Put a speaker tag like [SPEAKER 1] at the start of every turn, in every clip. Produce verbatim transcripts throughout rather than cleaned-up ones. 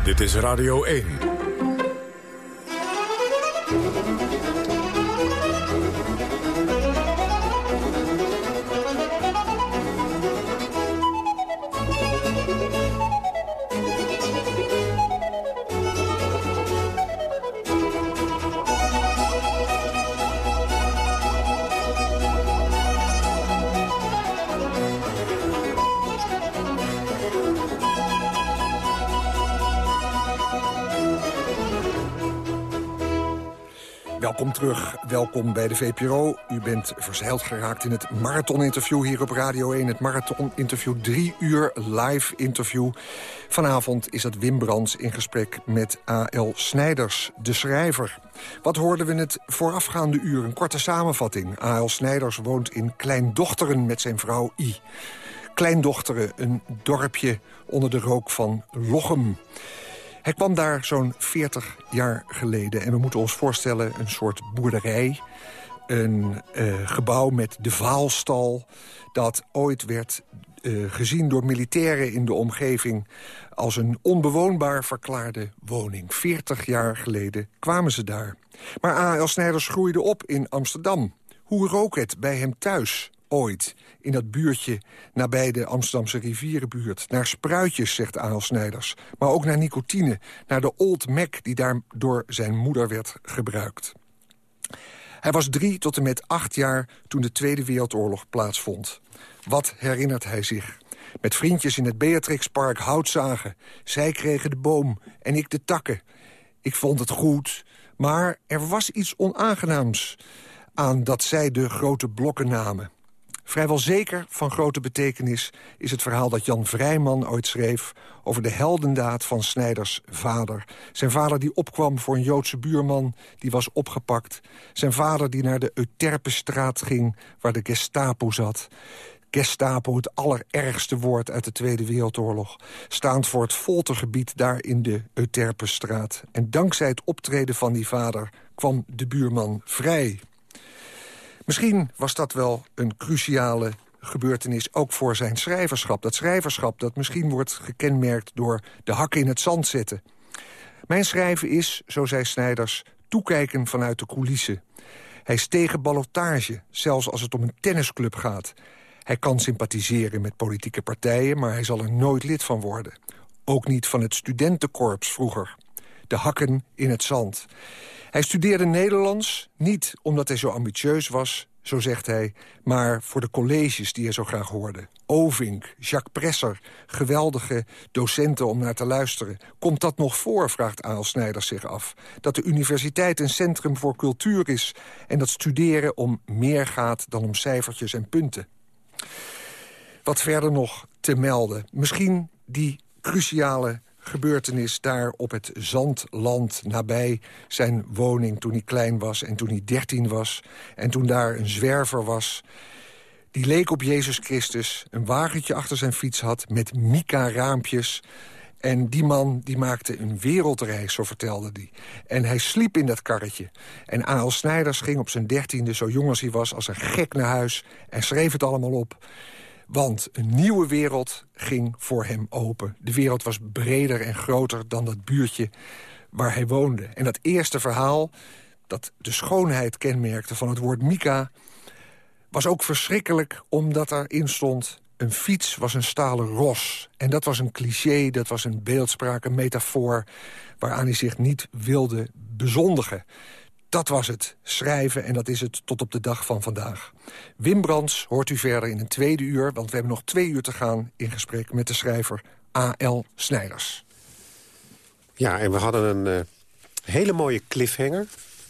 [SPEAKER 1] Dit is Radio één.
[SPEAKER 2] Welkom terug, welkom bij de V P R O. U bent verzeild geraakt in het marathoninterview hier op Radio één. Het marathoninterview, drie uur live interview. Vanavond is dat Wim Brands in gesprek met A L Snijders, de schrijver. Wat hoorden we in het voorafgaande uur? Een korte samenvatting. A L Snijders woont in Kleindochteren met zijn vrouw I. Kleindochteren, een dorpje onder de rook van Lochem. Hij kwam daar zo'n veertig jaar geleden. En we moeten ons voorstellen een soort boerderij. Een uh, gebouw met de Vaalstal. Dat ooit werd uh, gezien door militairen in de omgeving als een onbewoonbaar verklaarde woning. veertig jaar geleden kwamen ze daar. Maar A L Snijders groeide op in Amsterdam. Hoe rook het bij hem thuis? Ooit, in dat buurtje nabij de Amsterdamse rivierenbuurt. Naar spruitjes, zegt A L Snijders. Maar ook naar nicotine, naar de Old Mac die daar door zijn moeder werd gebruikt. Hij was drie tot en met acht jaar toen de Tweede Wereldoorlog plaatsvond. Wat herinnert hij zich? Met vriendjes in het Beatrixpark hout zagen. Zij kregen de boom en ik de takken. Ik vond het goed, maar er was iets onaangenaams aan dat zij de grote blokken namen. Vrijwel zeker van grote betekenis is het verhaal dat Jan Vrijman ooit schreef over de heldendaad van Snijders vader. Zijn vader die opkwam voor een Joodse buurman, die was opgepakt. Zijn vader die naar de Euterpenstraat ging, waar de Gestapo zat. Gestapo, het allerergste woord uit de Tweede Wereldoorlog, staand voor het foltergebied daar in de Euterpenstraat. En dankzij het optreden van die vader kwam de buurman vrij. Misschien was dat wel een cruciale gebeurtenis ook voor zijn schrijverschap. Dat schrijverschap dat misschien wordt gekenmerkt door de hakken in het zand zetten. Mijn schrijven is, zo zei Snijders, toekijken vanuit de coulissen. Hij is tegen ballotage, zelfs als het om een tennisclub gaat. Hij kan sympathiseren met politieke partijen, maar hij zal er nooit lid van worden. Ook niet van het studentenkorps vroeger. De hakken in het zand. Hij studeerde Nederlands, niet omdat hij zo ambitieus was, zo zegt hij, maar voor de colleges die hij zo graag hoorde. Ovink, Jacques Presser, geweldige docenten om naar te luisteren. Komt dat nog voor, vraagt A L Snijders zich af. Dat de universiteit een centrum voor cultuur is en dat studeren om meer gaat dan om cijfertjes en punten. Wat verder nog te melden. Misschien die cruciale gebeurtenis daar op het zandland nabij zijn woning toen hij klein was en toen hij dertien was. En toen daar een zwerver was die leek op Jezus Christus, een wagentje achter zijn fiets had met mica-raampjes. En die man die maakte een wereldreis, zo vertelde hij. En hij sliep in dat karretje. En A L Snijders ging op zijn dertiende, zo jong als hij was, als een gek naar huis en schreef het allemaal op. Want een nieuwe wereld ging voor hem open. De wereld was breder en groter dan dat buurtje waar hij woonde. En dat eerste verhaal, dat de schoonheid kenmerkte van het woord mica, was ook verschrikkelijk omdat erin stond: een fiets was een stalen ros. En dat was een cliché, dat was een beeldspraak, een metafoor waaraan hij zich niet wilde bezondigen. Dat was het, schrijven, en dat is het tot op de dag van vandaag. Wim Brands hoort u verder in een tweede uur, want we hebben nog twee uur te gaan in gesprek met de schrijver A L Snijders.
[SPEAKER 3] Ja, en we hadden een uh, hele mooie cliffhanger.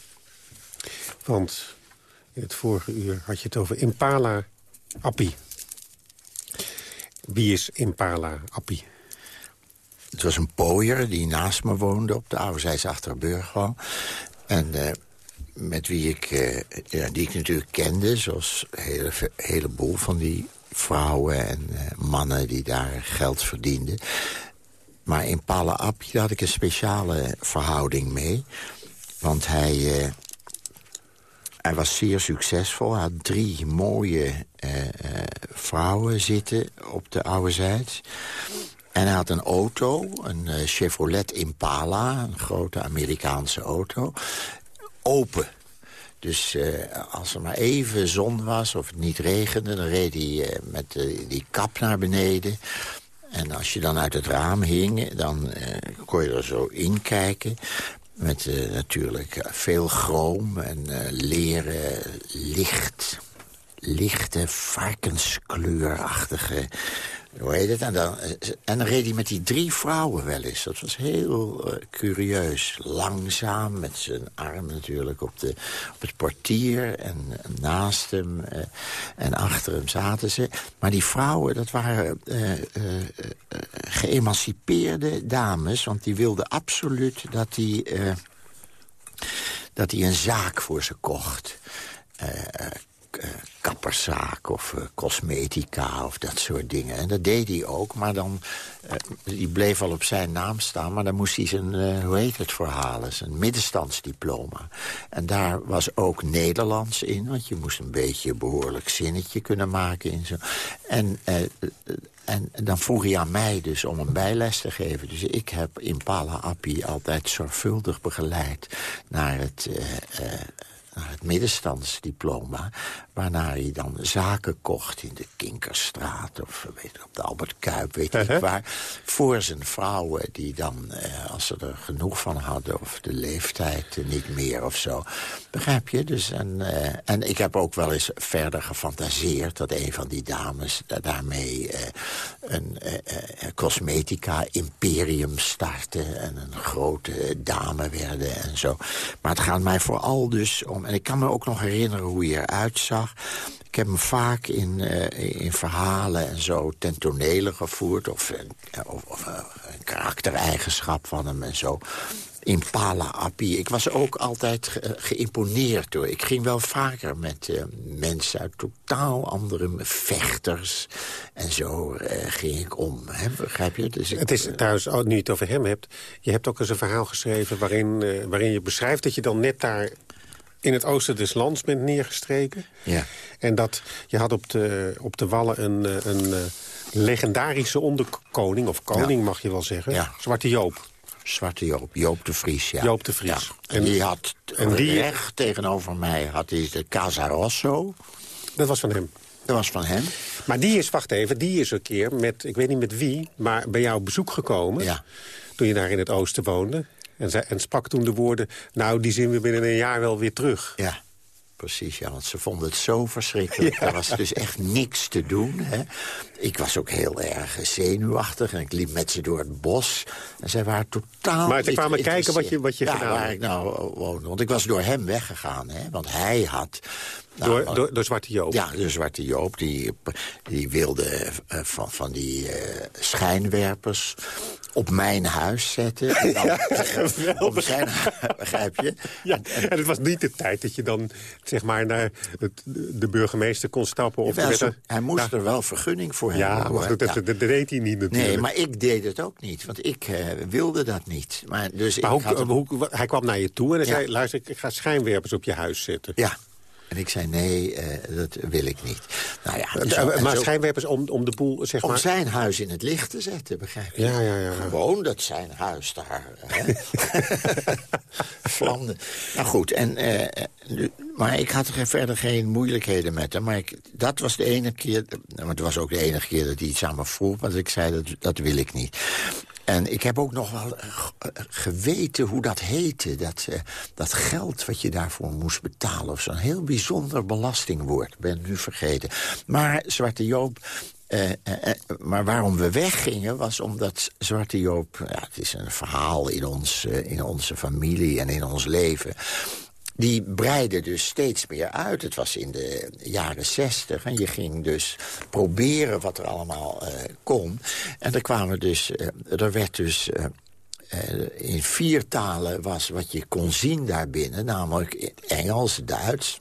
[SPEAKER 3] Want in het vorige uur had je het over Impala Appie. Wie is Impala Appie?
[SPEAKER 4] Het was een pooier die naast me woonde op de Ouderzijds Achterburg gewoon. En uh, met wie ik, uh, ja, die ik natuurlijk kende, zoals een hele, heleboel van die vrouwen en uh, mannen die daar geld verdienden. Maar Impala Appie, daar had ik een speciale verhouding mee. Want hij, uh, hij was zeer succesvol. Hij had drie mooie uh, uh, vrouwen zitten op de Ouderzijds. En hij had een auto, een uh, Chevrolet Impala, een grote Amerikaanse auto, open. Dus uh, als er maar even zon was of het niet regende, dan reed hij uh, met uh, die kap naar beneden. En als je dan uit het raam hing, dan uh, kon je er zo in kijken. Met uh, natuurlijk veel chroom en uh, leren licht, lichte varkenskleurachtige. Hoe heet het? En dan, en dan reed hij met die drie vrouwen wel eens. Dat was heel uh, curieus. Langzaam, met zijn arm natuurlijk op, de, op het portier. En, en naast hem uh, en achter hem zaten ze. Maar die vrouwen, dat waren uh, uh, uh, geëmancipeerde dames. Want die wilden absoluut dat hij uh, dat hij een zaak voor ze kocht. Uh, Uh, kapperszaak of uh, cosmetica of dat soort dingen. En dat deed hij ook, maar dan... Uh, die bleef al op zijn naam staan, maar dan moest hij zijn, uh, hoe heet het voor halen? Zijn middenstandsdiploma. En daar was ook Nederlands in, want je moest een beetje een behoorlijk zinnetje kunnen maken. In zo. En, uh, en, en dan vroeg hij aan mij dus om een bijles te geven. Dus ik heb Impala Appie altijd zorgvuldig begeleid naar het... Uh, uh, het middenstandsdiploma, waarna hij dan zaken kocht in de Kinkerstraat of weet ik, op de Albert Kuip, weet ik uh-huh. waar, voor zijn vrouwen die dan, eh, als ze er genoeg van hadden, of de leeftijd eh, niet meer of zo. Begrijp je? Dus en, eh, en ik heb ook wel eens verder gefantaseerd dat een van die dames da- daarmee eh, een eh, eh, cosmetica-imperium startte en een grote dame werden en zo. Maar het gaat mij vooral dus om... En ik kan me ook nog herinneren hoe hij eruit zag. Ik heb hem vaak in, uh, in verhalen en zo ten tonele gevoerd. Of, uh, of, of uh, een karaktereigenschap van hem en zo. Impala Appie. Ik was ook altijd ge geïmponeerd door. Ik ging wel vaker met uh, mensen uit totaal andere vechters. En zo uh, ging ik om. Hè? Begrijp je? Dus ik,
[SPEAKER 3] het is trouwens, nu je het over hem hebt... Je hebt ook eens een verhaal geschreven waarin, uh, waarin je beschrijft dat je dan net daar... in het oosten des lands bent neergestreken.
[SPEAKER 4] Ja.
[SPEAKER 3] En dat je had op de, op de Wallen een, een, een legendarische onderkoning... of koning ja. mag je wel zeggen, ja. Zwarte Joop.
[SPEAKER 4] Zwarte Joop, Joop de Vries, ja.
[SPEAKER 3] Joop de Vries. Ja.
[SPEAKER 4] En, en die had en die, recht tegenover mij had hij de Casa Rosso.
[SPEAKER 3] Dat was van hem?
[SPEAKER 4] Dat was van hem.
[SPEAKER 3] Maar die is, wacht even, die is een keer met, ik weet niet met wie... maar bij jou op bezoek gekomen, ja. toen je daar in het oosten woonde... En, zij, en sprak toen de woorden, nou, die zien we binnen een jaar wel weer terug.
[SPEAKER 4] Ja, precies, ja, want ze vonden het zo verschrikkelijk. Ja. Er was dus echt niks te doen. Hè. Ik was ook heel erg zenuwachtig en ik liep met ze door het bos. En zij waren totaal...
[SPEAKER 3] Maar ze kwamen kijken wat je, wat je
[SPEAKER 4] ja,
[SPEAKER 3] gedaan had.
[SPEAKER 4] waar ik nou woonde. Want ik was door hem weggegaan, hè, want hij had...
[SPEAKER 3] Nou, door, door, door Zwarte Joop?
[SPEAKER 4] Ja, door Zwarte Joop. Die, die wilde uh, van, van die uh, schijnwerpers op mijn huis zetten. En dan,
[SPEAKER 3] ja,
[SPEAKER 4] op zijn, begrijp je?
[SPEAKER 3] Ja, en het was niet de tijd dat je dan zeg maar naar het, de burgemeester kon stappen. Of
[SPEAKER 4] ja, zo,
[SPEAKER 3] er,
[SPEAKER 4] hij moest ja. er wel vergunning voor
[SPEAKER 3] ja,
[SPEAKER 4] hebben.
[SPEAKER 3] Maar dat, dat, dat, dat deed hij niet natuurlijk.
[SPEAKER 4] Nee, maar ik deed het ook niet. Want ik uh, wilde dat niet. Maar, dus
[SPEAKER 3] maar
[SPEAKER 4] ik
[SPEAKER 3] hoe,
[SPEAKER 4] had
[SPEAKER 3] hoe, hoe, hij kwam naar je toe en hij ja. zei... luister, ik ga schijnwerpers op je huis zetten.
[SPEAKER 4] Ja. En ik zei, nee, uh, dat wil ik niet. Nou ja,
[SPEAKER 3] dus uh, maar zo, schijnwerpers om, om de boel, zeg
[SPEAKER 4] om
[SPEAKER 3] maar...
[SPEAKER 4] Om zijn huis in het licht te zetten, begrijp je?
[SPEAKER 3] Ja, ja, ja.
[SPEAKER 4] Gewoon dat zijn huis daar, hè? Vlamde. Nou goed, en, uh, maar ik had er verder geen moeilijkheden met hem. Maar ik, dat was de enige keer... Maar het was ook de enige keer dat hij iets aan me vroeg. Want ik zei, dat, dat wil ik niet. En ik heb ook nog wel geweten hoe dat heette. Dat, uh, dat geld wat je daarvoor moest betalen. Of zo'n heel bijzonder belastingwoord. Ik ben het nu vergeten. Maar Zwarte Joop... Uh, uh, uh, maar waarom we weggingen was omdat Zwarte Joop... Ja, het is een verhaal in, ons, uh, in onze familie en in ons leven... Die breidde dus steeds meer uit. Het was in de jaren zestig. En je ging dus proberen wat er allemaal uh, kon. En er kwamen dus... Uh, er werd dus... Uh, uh, in vier talen was wat je kon zien daarbinnen. Namelijk Engels, Duits...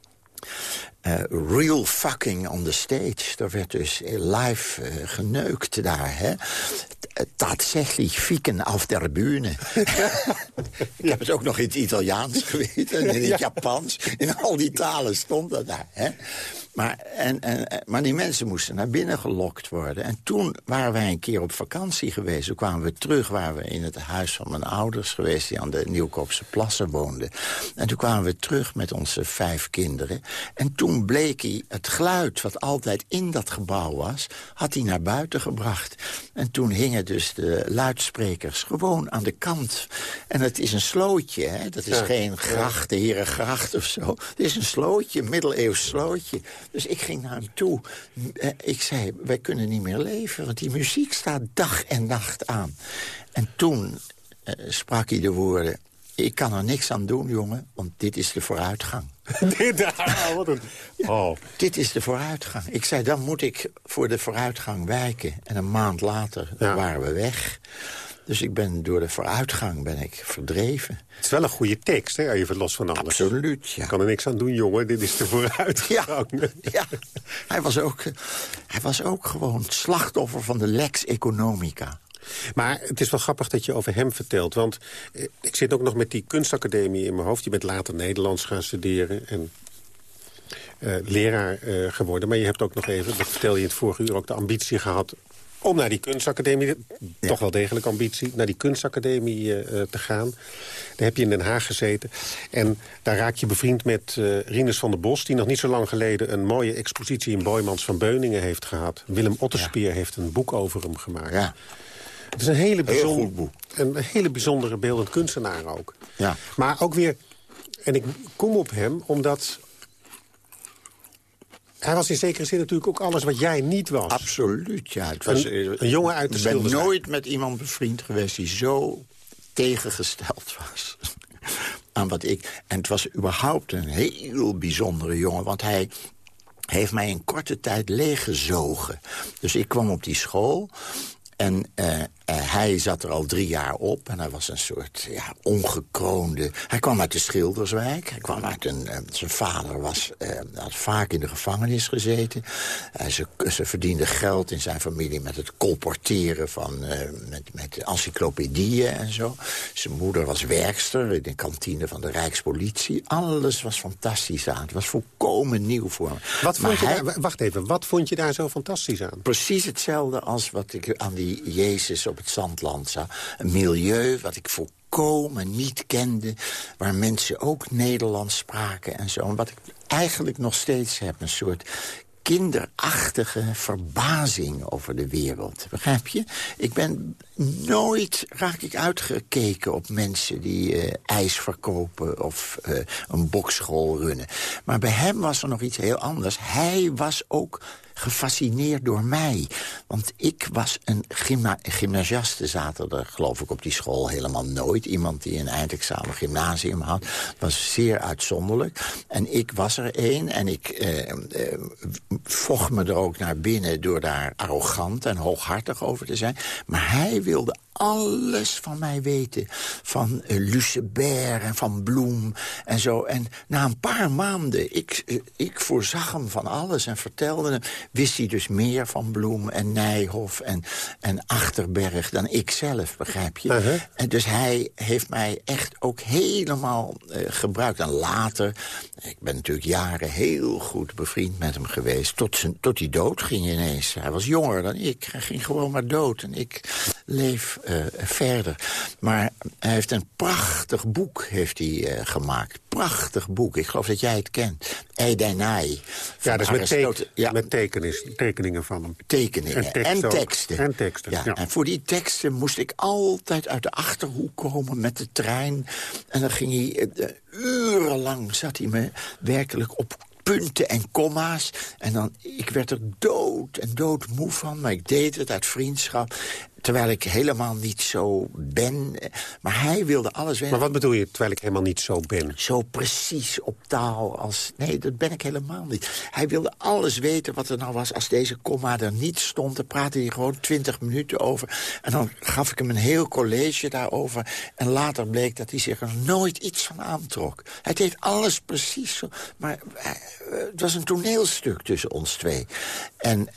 [SPEAKER 4] Uh, real fucking on the stage. Er werd dus live uh, geneukt daar. Hè? tatsächlich ficken auf der Bühne. Ik heb het ook nog in het Italiaans geweten, en in het ja. Japans. In al die talen stond dat daar. Hè? Maar, en, en, maar die mensen moesten naar binnen gelokt worden. En toen waren wij een keer op vakantie geweest. Toen kwamen we terug, waren we in het huis van mijn ouders geweest... die aan de Nieuwkoopse Plassen woonden. En toen kwamen we terug met onze vijf kinderen. En toen bleek hij het geluid wat altijd in dat gebouw was... had hij naar buiten gebracht. En toen hingen dus de luidsprekers gewoon aan de kant. En het is een slootje, hè? Dat is ja. geen gracht, de Herengracht of zo. Het is een slootje, een middeleeuws slootje... Dus ik ging naar hem toe. Ik zei, wij kunnen niet meer leven, want die muziek staat dag en nacht aan. En toen uh, sprak hij de woorden... Ik kan er niks aan doen, jongen, want dit is de vooruitgang. wat een... oh. Dit is de vooruitgang. Ik zei, dan moet ik voor de vooruitgang wijken. En een maand later ja. waren we weg. Dus ik ben door de vooruitgang ben ik verdreven.
[SPEAKER 3] Het is wel een goede tekst, hè, even los van alles.
[SPEAKER 4] Absoluut, ja.
[SPEAKER 3] Ik kan er niks aan doen, jongen. Dit is de vooruitgang.
[SPEAKER 4] Ja, ja. Hij, was ook, hij was ook gewoon slachtoffer van de lex economica.
[SPEAKER 3] Maar het is wel grappig dat je over hem vertelt. Want eh, ik zit ook nog met die kunstacademie in mijn hoofd. Je bent later Nederlands gaan studeren en uh, leraar uh, geworden. Maar je hebt ook nog even, dat vertel je in het vorige uur, ook de ambitie gehad... om naar die kunstacademie, ja. toch wel degelijk ambitie... naar die kunstacademie uh, te gaan. Daar heb je in Den Haag gezeten. En daar raak je bevriend met uh, Rinus van der Bos... die nog niet zo lang geleden een mooie expositie... in Boijmans van Beuningen heeft gehad. Willem Otterspeer ja. heeft een boek over hem gemaakt. Ja. Het is een hele, bijzonder,
[SPEAKER 4] goed boek.
[SPEAKER 3] een hele bijzondere beeldend kunstenaar ook.
[SPEAKER 4] Ja.
[SPEAKER 3] Maar ook weer... En ik kom op hem omdat... Hij was in zekere zin natuurlijk ook alles wat jij niet was.
[SPEAKER 4] Absoluut, ja. Het was,
[SPEAKER 3] een, een jongen uit de schilderij.
[SPEAKER 4] Ik ben nooit met iemand bevriend geweest die zo tegengesteld was aan wat ik... En het was überhaupt een heel bijzondere jongen, want hij heeft mij in korte tijd leeggezogen. Dus ik kwam op die school... En uh, uh, hij zat er al drie jaar op en hij was een soort ja, ongekroonde... Hij kwam uit de Schilderswijk. Hij kwam uit een, uh, zijn vader was, uh, had vaak in de gevangenis gezeten. Uh, ze, ze verdiende geld in zijn familie met het colporteren van... Uh, met, met encyclopedieën en zo. Zijn moeder was werkster in de kantine van de Rijkspolitie. Alles was fantastisch aan. Het was volkomen nieuw voor hem.
[SPEAKER 3] Wat vond je hij, daar, wacht even, wat vond je daar zo fantastisch aan?
[SPEAKER 4] Precies hetzelfde als wat ik aan die Jezus op het Zandland zag. Een milieu wat ik volkomen niet kende, waar mensen ook Nederlands spraken en zo. En wat ik eigenlijk nog steeds heb, een soort kinderachtige verbazing over de wereld. Begrijp je? Ik ben nooit, raak ik uitgekeken op mensen die uh, ijs verkopen of uh, een bokschool runnen. Maar bij hem was er nog iets heel anders. Hij was ook gefascineerd door mij. Want ik was een gymna gymnasiaste, zaten er geloof ik op die school helemaal nooit. Iemand die een eindexamen gymnasium had. Dat was zeer uitzonderlijk. En ik was er één en ik uh, uh, vocht me er ook naar binnen door daar arrogant en hooghartig over te zijn. Maar hij wilde alles van mij weten. Van uh, Lucebert en van Bloem en zo. En na een paar maanden, ik, uh, ik voorzag hem van alles en vertelde hem, wist hij dus meer van Bloem en Nijhoff en, en Achterberg dan ik zelf, begrijp je? Uh-huh. En dus hij heeft mij echt ook helemaal uh, gebruikt. En later, ik ben natuurlijk jaren heel goed bevriend met hem geweest. Tot, zijn, tot hij dood ging ineens. Hij was jonger dan ik. Hij ging gewoon maar dood. En ik leef uh, verder. Maar hij heeft een prachtig boek heeft hij, uh, gemaakt. Prachtig boek. Ik geloof dat jij het kent. Eidenai.
[SPEAKER 3] Ja, dat is met, teken, ja. met tekenis, tekeningen van hem.
[SPEAKER 4] Tekeningen en, tekst en teksten.
[SPEAKER 3] En teksten,
[SPEAKER 4] ja. Ja. En voor die teksten moest ik altijd uit de Achterhoek komen met de trein. En dan ging hij, uh, urenlang zat hij me werkelijk op punten en komma's. En dan, ik werd er dood en doodmoe van, maar ik deed het uit vriendschap. Terwijl ik helemaal niet zo ben. Maar hij wilde alles weten.
[SPEAKER 3] Maar wat bedoel je, terwijl ik helemaal niet zo ben?
[SPEAKER 4] Zo precies op taal als... Nee, dat ben ik helemaal niet. Hij wilde alles weten wat er nou was. Als deze komma er niet stond, dan praatte hij gewoon twintig minuten over. En dan gaf ik hem een heel college daarover. En later bleek dat hij zich er nooit iets van aantrok. Hij deed alles precies zo. Maar het was een toneelstuk tussen ons twee. En... en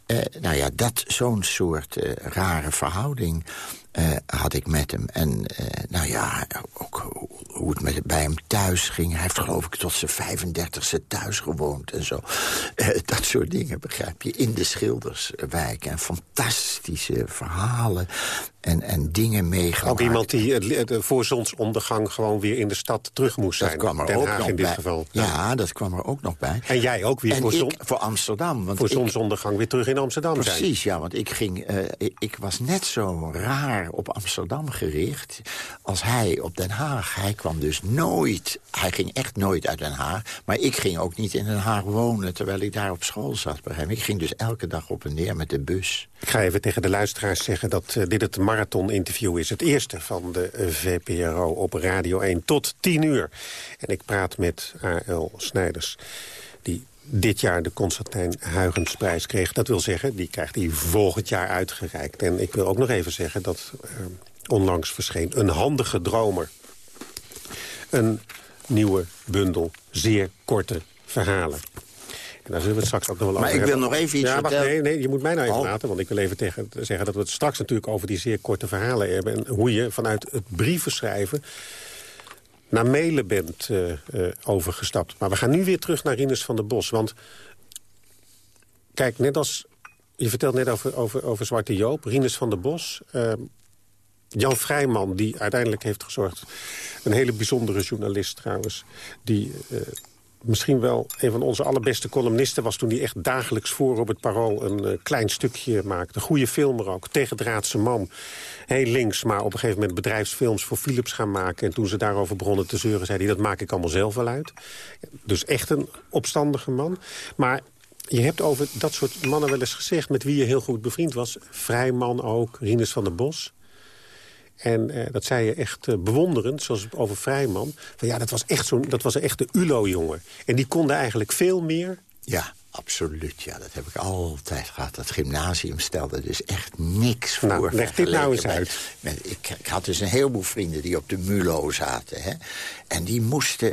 [SPEAKER 4] Uh, nou ja, dat zo'n soort uh, rare verhouding uh, had ik met hem. En uh, nou ja, ook hoe het met, bij hem thuis ging. Hij heeft geloof ik tot zijn vijfendertigste thuis gewoond en zo. Uh, dat soort dingen, begrijp je, in de Schilderswijk. En fantastische verhalen en, en dingen meegemaakt.
[SPEAKER 3] Ook iemand die uh, voor zonsondergang gewoon weer in de stad terug moest zijn.
[SPEAKER 4] Dat kwam er
[SPEAKER 3] Den
[SPEAKER 4] ook
[SPEAKER 3] Haag
[SPEAKER 4] nog
[SPEAKER 3] in dit
[SPEAKER 4] bij.
[SPEAKER 3] geval.
[SPEAKER 4] Ja, ja, dat kwam er ook nog bij.
[SPEAKER 3] En jij ook weer
[SPEAKER 4] en
[SPEAKER 3] voor,
[SPEAKER 4] ik,
[SPEAKER 3] zon...
[SPEAKER 4] voor Amsterdam. Want
[SPEAKER 3] voor
[SPEAKER 4] ik,
[SPEAKER 3] zonsondergang weer terug in Amsterdam
[SPEAKER 4] precies,
[SPEAKER 3] zijn.
[SPEAKER 4] Precies, ja, want ik, ging, uh, ik, ik was net zo raar op Amsterdam gericht als hij op Den Haag. Hij kwam dus nooit, hij ging echt nooit uit Den Haag. Maar ik ging ook niet in Den Haag wonen terwijl ik daar op school zat. Ik ging dus elke dag op en neer met de bus.
[SPEAKER 3] Ik ga even tegen de luisteraars zeggen dat uh, dit het marathon-interview is. Het eerste van de uh, V P R O op Radio één tot tien uur. En ik praat met A L Snijders, die dit jaar de Constantijn Huygensprijs kreeg. Dat wil zeggen, die krijgt hij volgend jaar uitgereikt. En ik wil ook nog even zeggen dat uh, onlangs verscheen Een handige dromer. Een nieuwe bundel zeer korte verhalen. En daar zullen we het straks ook nog wel
[SPEAKER 4] maar
[SPEAKER 3] over
[SPEAKER 4] ik
[SPEAKER 3] hebben.
[SPEAKER 4] wil nog even iets
[SPEAKER 3] ja, wacht,
[SPEAKER 4] vertellen.
[SPEAKER 3] nee, nee, je moet mij nou even
[SPEAKER 4] oh.
[SPEAKER 3] laten, want ik wil even tegen, zeggen dat we het straks natuurlijk over die zeer korte verhalen hebben. En hoe je vanuit het brieven schrijven naar mailen bent uh, uh, overgestapt. Maar we gaan nu weer terug naar Rinus van der Bos. Want kijk, net als je vertelt net over, over, over Zwarte Joop, Rinus van der Bos, Uh, Jan Vrijman, die uiteindelijk heeft gezorgd, een hele bijzondere journalist trouwens, die uh, misschien wel een van onze allerbeste columnisten was toen hij echt dagelijks voor op het Parool een uh, klein stukje maakte. Goede filmer ook, Tegendraadse man. Heel links, maar op een gegeven moment bedrijfsfilms voor Philips gaan maken. En toen ze daarover begonnen te zeuren, zei hij, dat maak ik allemaal zelf wel uit. Dus echt een opstandige man. Maar je hebt over dat soort mannen wel eens gezegd, met wie je heel goed bevriend was. Vrijman ook, Rinus van der Bos. En eh, dat zei je echt uh, bewonderend, zoals over Vrijman. Van ja, dat was echt zo'n, dat was een echte U L O-jongen. En die konden eigenlijk veel meer.
[SPEAKER 4] Ja, absoluut. Ja, dat heb ik altijd gehad. Dat gymnasium stelde dus echt niks voor.
[SPEAKER 3] Nou, leg dit nou eens uit.
[SPEAKER 4] Met, met, ik, ik had dus een heleboel vrienden die op de M U L O zaten. Hè? En die moesten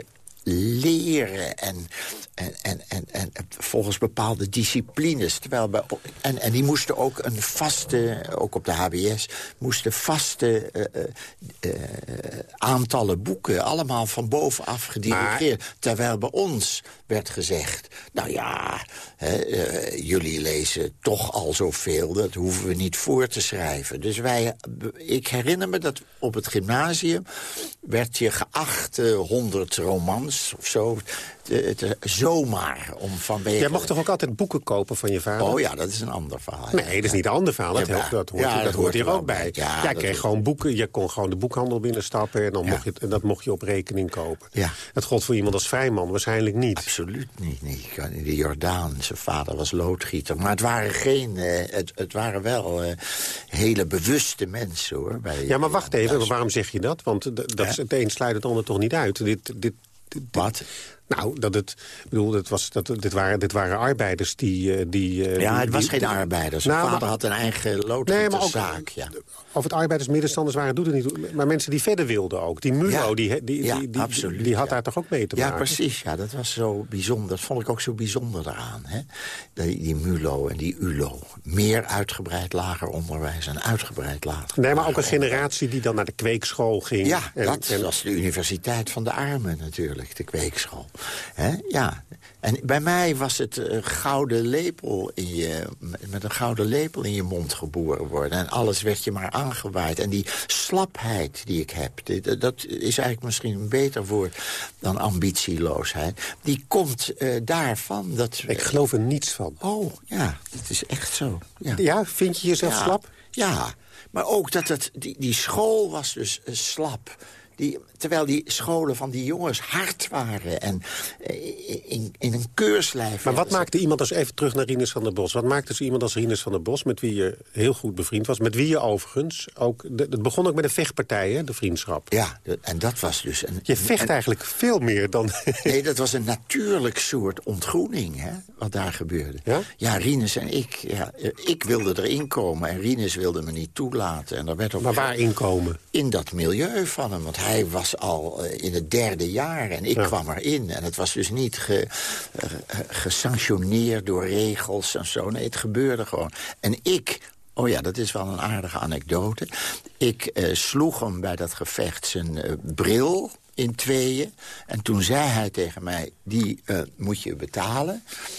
[SPEAKER 4] leren en, en, en, en, en volgens bepaalde disciplines. Terwijl bij, en, en die moesten ook een vaste, ook op de H B S, moesten vaste uh, uh, aantallen boeken, allemaal van bovenaf gedirigeerd. Maar terwijl bij ons werd gezegd, nou ja, hè, uh, jullie lezen toch al zoveel, dat hoeven we niet voor te schrijven. Dus wij, ik herinner me dat op het gymnasium werd je geacht uh, honderd romans of zo, te, te, zomaar om vanwege.
[SPEAKER 3] Jij mocht toch ook altijd boeken kopen van je vader?
[SPEAKER 4] Oh ja, dat is een ander verhaal.
[SPEAKER 3] Nee, dat is niet een ander verhaal. Dat,
[SPEAKER 4] ja,
[SPEAKER 3] helpt, dat hoort,
[SPEAKER 4] ja,
[SPEAKER 3] dat
[SPEAKER 4] dat
[SPEAKER 3] hoort hier
[SPEAKER 4] hoort
[SPEAKER 3] ook bij. bij.
[SPEAKER 4] Ja,
[SPEAKER 3] Jij kreeg gewoon boeken, je kon gewoon de boekhandel binnenstappen en dan
[SPEAKER 4] ja.
[SPEAKER 3] mocht je, en dat mocht je op rekening kopen.
[SPEAKER 4] Ja.
[SPEAKER 3] Dat gold voor iemand als Vrijman waarschijnlijk niet.
[SPEAKER 4] Absoluut niet. niet. In de Jordaan, zijn vader was loodgieter. Maar het waren geen, uh, het, het waren wel uh, hele bewuste mensen, hoor. Bij,
[SPEAKER 3] ja, maar wacht even, maar waarom zeg je dat? Want dat, dat, het een sluit het ander toch niet uit. Dit, dit, dit,
[SPEAKER 4] Wat?
[SPEAKER 3] Nou, dat het, ik bedoel, dat was, dat, dit, waren, dit waren arbeiders die... die
[SPEAKER 4] ja,
[SPEAKER 3] die,
[SPEAKER 4] het was
[SPEAKER 3] die,
[SPEAKER 4] geen
[SPEAKER 3] die,
[SPEAKER 4] arbeiders. Zijn
[SPEAKER 3] nou,
[SPEAKER 4] vader
[SPEAKER 3] maar,
[SPEAKER 4] had een eigen loodgieterszaak. Nee, ja.
[SPEAKER 3] Of het arbeidersmiddenstanders waren, doet het niet. Maar mensen die verder wilden ook. Die M U L O, ja, die, die,
[SPEAKER 4] ja,
[SPEAKER 3] die, die,
[SPEAKER 4] absoluut,
[SPEAKER 3] die had
[SPEAKER 4] ja.
[SPEAKER 3] daar toch ook mee te
[SPEAKER 4] ja,
[SPEAKER 3] maken?
[SPEAKER 4] Ja, precies. Ja, dat was zo bijzonder. Dat vond ik ook zo bijzonder eraan. Hè? Die, die M U L O en die U L O. Meer uitgebreid lager onderwijs en uitgebreid lager
[SPEAKER 3] Nee, maar ook een generatie die dan naar de kweekschool ging.
[SPEAKER 4] Ja,
[SPEAKER 3] en,
[SPEAKER 4] dat
[SPEAKER 3] en,
[SPEAKER 4] was de universiteit van de armen natuurlijk, de kweekschool. Hè? Ja, en bij mij was het uh, gouden lepel in je, met een gouden lepel in je mond geboren worden. En alles werd je maar aangewaaid. En die slapheid die ik heb, die, dat is eigenlijk misschien een beter woord dan ambitieloosheid. Die komt uh, daarvan. Dat,
[SPEAKER 3] ik geloof er niets van.
[SPEAKER 4] Oh, ja, dat is echt zo. Ja,
[SPEAKER 3] ja vind je jezelf
[SPEAKER 4] ja,
[SPEAKER 3] slap?
[SPEAKER 4] Ja, maar ook dat het, die, die school was dus uh, slap. Die, terwijl die scholen van die jongens hard waren en in, in een keurslijf...
[SPEAKER 3] Maar wat maakte iemand als even terug naar Rinus van der Bos? Wat maakte zo iemand als Rinus van der Bos, met wie je heel goed bevriend was, met wie je overigens ook... De, het begon ook met een vechtpartij, hè, de vriendschap.
[SPEAKER 4] Ja, en dat was dus... Een,
[SPEAKER 3] je vecht
[SPEAKER 4] en,
[SPEAKER 3] eigenlijk veel meer dan...
[SPEAKER 4] Nee, dat was een natuurlijk soort ontgroening, hè, wat daar gebeurde.
[SPEAKER 3] Ja?
[SPEAKER 4] Ja, Rinus en ik, ja, ik wilde erin komen en Rinus wilde me niet toelaten. En er werd ook
[SPEAKER 3] maar waar inkomen?
[SPEAKER 4] In dat milieu van hem, want hij was al uh, in het derde jaar en ik ja. kwam erin. En het was dus niet ge, uh, gesanctioneerd door regels en zo. Nee, het gebeurde gewoon. En ik... Oh ja, dat is wel een aardige anekdote. Ik uh, sloeg hem bij dat gevecht zijn uh, bril in tweeën. En toen zei hij tegen mij, die uh, moet je betalen.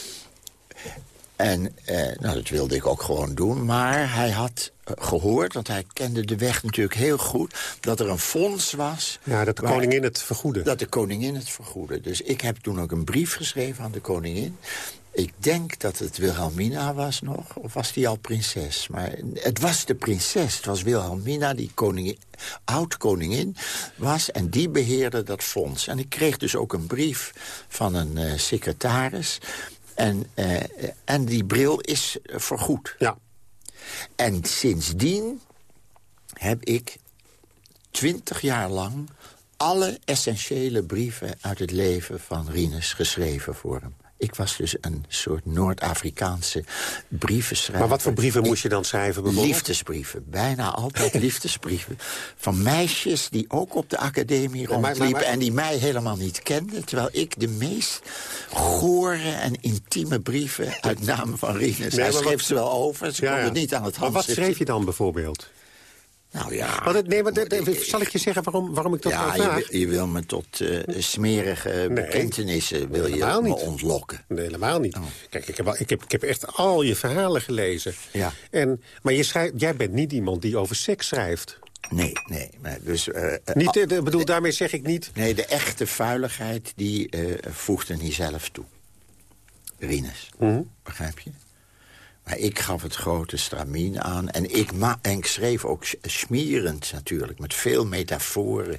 [SPEAKER 4] En uh, nou, dat wilde ik ook gewoon doen. Maar hij had uh, gehoord, want hij kende de weg natuurlijk heel goed... dat er een fonds was...
[SPEAKER 3] Ja, dat de waar, koningin het vergoedde.
[SPEAKER 4] Dat de koningin het vergoedde. Dus ik heb toen ook een brief geschreven aan de koningin... Ik denk dat het Wilhelmina was nog, of was die al prinses? Maar het was de prinses, het was Wilhelmina die koningin, oud-koningin was... en die beheerde dat fonds. En ik kreeg dus ook een brief van een uh, secretaris... En, uh, en die bril is uh, vergoed.
[SPEAKER 3] Ja.
[SPEAKER 4] En sindsdien heb ik twintig jaar lang... alle essentiële brieven uit het leven van Rinus geschreven voor hem. Ik was dus een soort Noord-Afrikaanse brievenschrijver.
[SPEAKER 3] Maar wat voor brieven moest je dan schrijven bijvoorbeeld?
[SPEAKER 4] Liefdesbrieven, bijna altijd liefdesbrieven. Van meisjes die ook op de academie rondliepen...
[SPEAKER 3] Ja, maar, maar, maar...
[SPEAKER 4] en die mij helemaal niet kenden. Terwijl ik de meest gore en intieme brieven uit naam van Rinus... Nee, Hij schreef wat... ze wel over, ze ja, konden ja. niet aan het handschrift.
[SPEAKER 3] Maar wat schreef je dan bijvoorbeeld?
[SPEAKER 4] Nou ja...
[SPEAKER 3] Maar dat, nee, maar dat, zal ik je zeggen waarom, waarom ik dat
[SPEAKER 4] ja,
[SPEAKER 3] vraag?
[SPEAKER 4] Ja, je, je wil me tot uh, smerige nee, bekentenissen wil je me
[SPEAKER 3] niet.
[SPEAKER 4] ontlokken.
[SPEAKER 3] Nee, helemaal niet. Oh. Kijk, ik heb, ik, heb, ik heb echt al je verhalen gelezen.
[SPEAKER 4] Ja.
[SPEAKER 3] En, maar je schrijft, jij bent niet iemand die over seks schrijft.
[SPEAKER 4] Nee, nee. Maar dus, uh,
[SPEAKER 3] niet, uh, bedoel, de, daarmee zeg ik niet...
[SPEAKER 4] Nee, de echte vuiligheid, die uh, voegde hij zelf toe. Rinus, mm-hmm. begrijp je? Maar ik gaf het grote stramien aan. En ik, ma en ik schreef ook smerend natuurlijk. Met veel metaforen.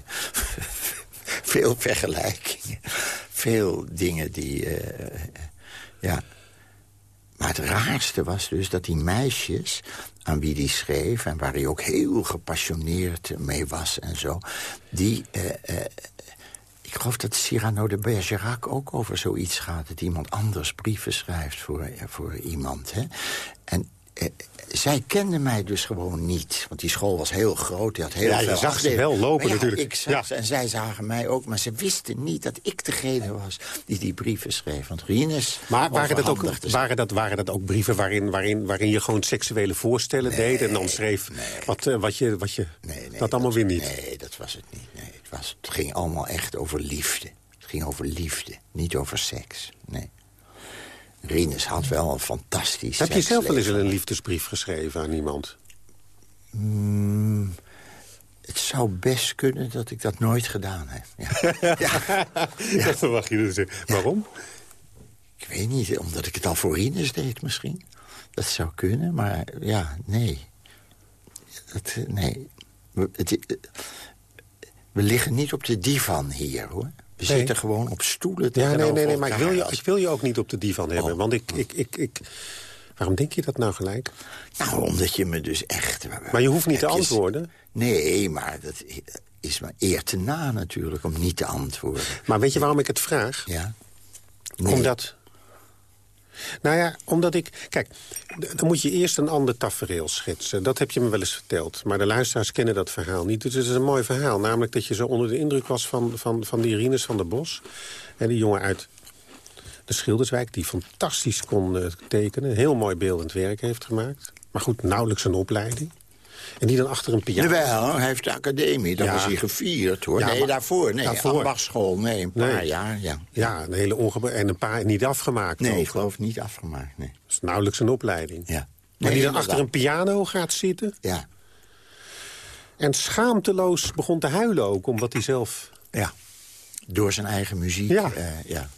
[SPEAKER 4] Veel vergelijkingen. Veel dingen die... Uh, ja. Maar het raarste was dus dat die meisjes... aan wie die schreef... en waar hij ook heel gepassioneerd mee was en zo... die... Uh, uh, ik geloof dat Cyrano de Bergerac ook over zoiets gaat... dat iemand anders brieven schrijft voor, voor iemand. Hè? En eh, zij kenden mij dus gewoon niet. Want die school was heel groot. Die had heel
[SPEAKER 3] ja,
[SPEAKER 4] veel
[SPEAKER 3] je zag ze wel lopen
[SPEAKER 4] ja,
[SPEAKER 3] natuurlijk.
[SPEAKER 4] Ik zag
[SPEAKER 3] ja.
[SPEAKER 4] ze, en zij zagen mij ook. Maar ze wisten niet dat ik degene was die die brieven schreef. Want Rinus...
[SPEAKER 3] Maar waren dat, ook, waren, dat, waren dat ook brieven waarin, waarin, waarin je gewoon seksuele voorstellen nee, deed... en dan schreef nee. wat, uh, wat je... Wat je
[SPEAKER 4] nee, nee,
[SPEAKER 3] dat allemaal
[SPEAKER 4] dat,
[SPEAKER 3] weer niet?
[SPEAKER 4] Nee, dat was het niet. Nee, het, was, het ging allemaal echt over liefde. Het ging over liefde, niet over seks. Nee. Rinus had wel een fantastisch
[SPEAKER 3] Heb je zelf wel eens een liefdesbrief geschreven aan iemand?
[SPEAKER 4] Mm, het zou best kunnen dat ik dat nooit gedaan heb. Ja. ja.
[SPEAKER 3] ja. Dat verwacht je dus. Waarom?
[SPEAKER 4] Ik weet niet, omdat ik het al voor Rinus deed misschien. Dat zou kunnen, maar ja, nee. Dat, nee. We, het, we liggen niet op de divan hier, hoor. We nee. zitten gewoon op stoelen tegenover
[SPEAKER 3] Ja, nee, nee, nee, maar ik wil, je,
[SPEAKER 4] als...
[SPEAKER 3] ik wil je ook niet op de divan hebben. Oh. Want ik, ik, ik, ik... Waarom denk je dat nou gelijk?
[SPEAKER 4] Nou, omdat je me dus echt...
[SPEAKER 3] Maar je hoeft niet te antwoorden.
[SPEAKER 4] Nee, maar dat is maar eer te na natuurlijk, om niet te antwoorden.
[SPEAKER 3] Maar weet je waarom ik het vraag?
[SPEAKER 4] Ja. Nee.
[SPEAKER 3] Omdat... Nou ja, omdat ik... Kijk, dan moet je eerst een ander tafereel schetsen. Dat heb je me wel eens verteld. Maar de luisteraars kennen dat verhaal niet. Dus het is een mooi verhaal. Namelijk dat je zo onder de indruk was van, van, van die Rinus van der Bos. En die jongen uit de Schilderswijk... die fantastisch kon uh, tekenen. Heel mooi beeldend werk heeft gemaakt. Maar goed, nauwelijks een opleiding. En die dan achter een piano...
[SPEAKER 4] Jawel, hij heeft de academie. Dat ja. was hij gevierd, hoor. Ja, nee, maar, daarvoor. Nee, daarvoor. Ambachtschool. Nee, een paar nee. jaar, ja.
[SPEAKER 3] Ja, een hele ongebe... En een paar niet afgemaakt.
[SPEAKER 4] Nee,
[SPEAKER 3] ook.
[SPEAKER 4] ik geloof niet afgemaakt, nee.
[SPEAKER 3] Dat is nauwelijks een opleiding.
[SPEAKER 4] Ja.
[SPEAKER 3] Maar
[SPEAKER 4] nee,
[SPEAKER 3] die dan
[SPEAKER 4] inderdaad.
[SPEAKER 3] achter een piano gaat zitten...
[SPEAKER 4] Ja.
[SPEAKER 3] En schaamteloos begon te huilen ook, omdat hij zelf...
[SPEAKER 4] Ja, door zijn eigen muziek.
[SPEAKER 3] Ja.
[SPEAKER 4] Uh, ja.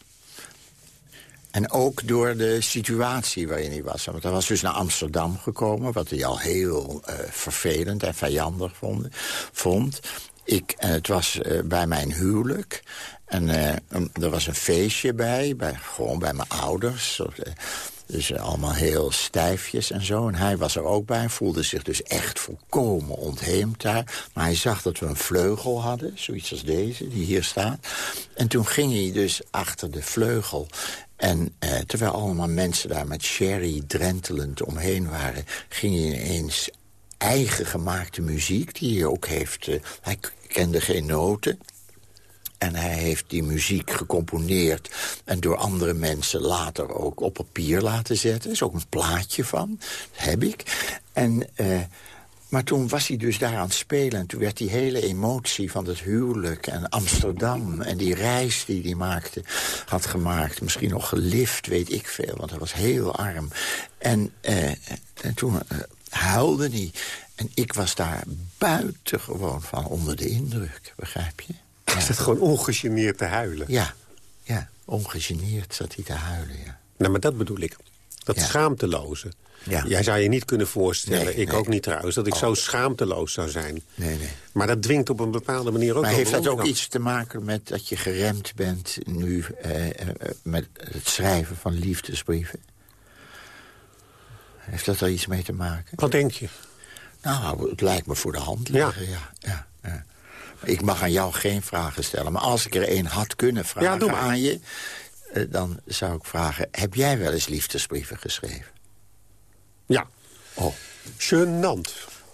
[SPEAKER 4] En ook door de situatie waarin hij was. Want hij was dus naar Amsterdam gekomen... wat hij al heel uh, vervelend en vijandig vond. vond. Ik, uh, het was uh, bij mijn huwelijk... En uh, um, er was een feestje bij, bij gewoon bij mijn ouders... Uh, Dus uh, allemaal heel stijfjes en zo. En hij was er ook bij en voelde zich dus echt volkomen ontheemd daar. Maar hij zag dat we een vleugel hadden, zoiets als deze, die hier staat. En toen ging hij dus achter de vleugel. En uh, terwijl allemaal mensen daar met sherry drentelend omheen waren... ging hij ineens eigen gemaakte muziek die hij ook heeft. Uh, hij kende geen noten. En hij heeft die muziek gecomponeerd en door andere mensen later ook op papier laten zetten. Er is ook een plaatje van, dat heb ik. En, uh, maar toen was hij dus daar aan het spelen en toen werd die hele emotie van het huwelijk en Amsterdam en die reis die hij maakte, had gemaakt. Misschien nog gelift, weet ik veel, want hij was heel arm. En, uh, en toen uh, huilde hij. En ik was daar buitengewoon van onder de indruk, begrijp je?
[SPEAKER 3] Ja. Is dat gewoon ongegeneerd te huilen?
[SPEAKER 4] Ja, ja, ongegeneerd zat hij te huilen, ja.
[SPEAKER 3] Nou, maar dat bedoel ik. Dat ja. schaamteloze. Ja. Jij zou je niet kunnen voorstellen, nee, ik nee. ook niet trouwens, dat ik oh. zo schaamteloos zou zijn.
[SPEAKER 4] Nee, nee.
[SPEAKER 3] Maar dat dwingt op een bepaalde manier ook...
[SPEAKER 4] Maar heeft dat ook iets te maken met dat je geremd bent nu eh, met het schrijven van liefdesbrieven? Heeft dat er iets mee te maken?
[SPEAKER 3] Wat denk je?
[SPEAKER 4] Nou, het lijkt me voor de hand liggen, ja. ja, ja, ja. Ik mag aan jou geen vragen stellen. Maar als ik er één had kunnen vragen ja, aan je, dan zou ik vragen, heb jij wel eens liefdesbrieven geschreven?
[SPEAKER 3] Ja.
[SPEAKER 4] Oh.
[SPEAKER 3] Gênant.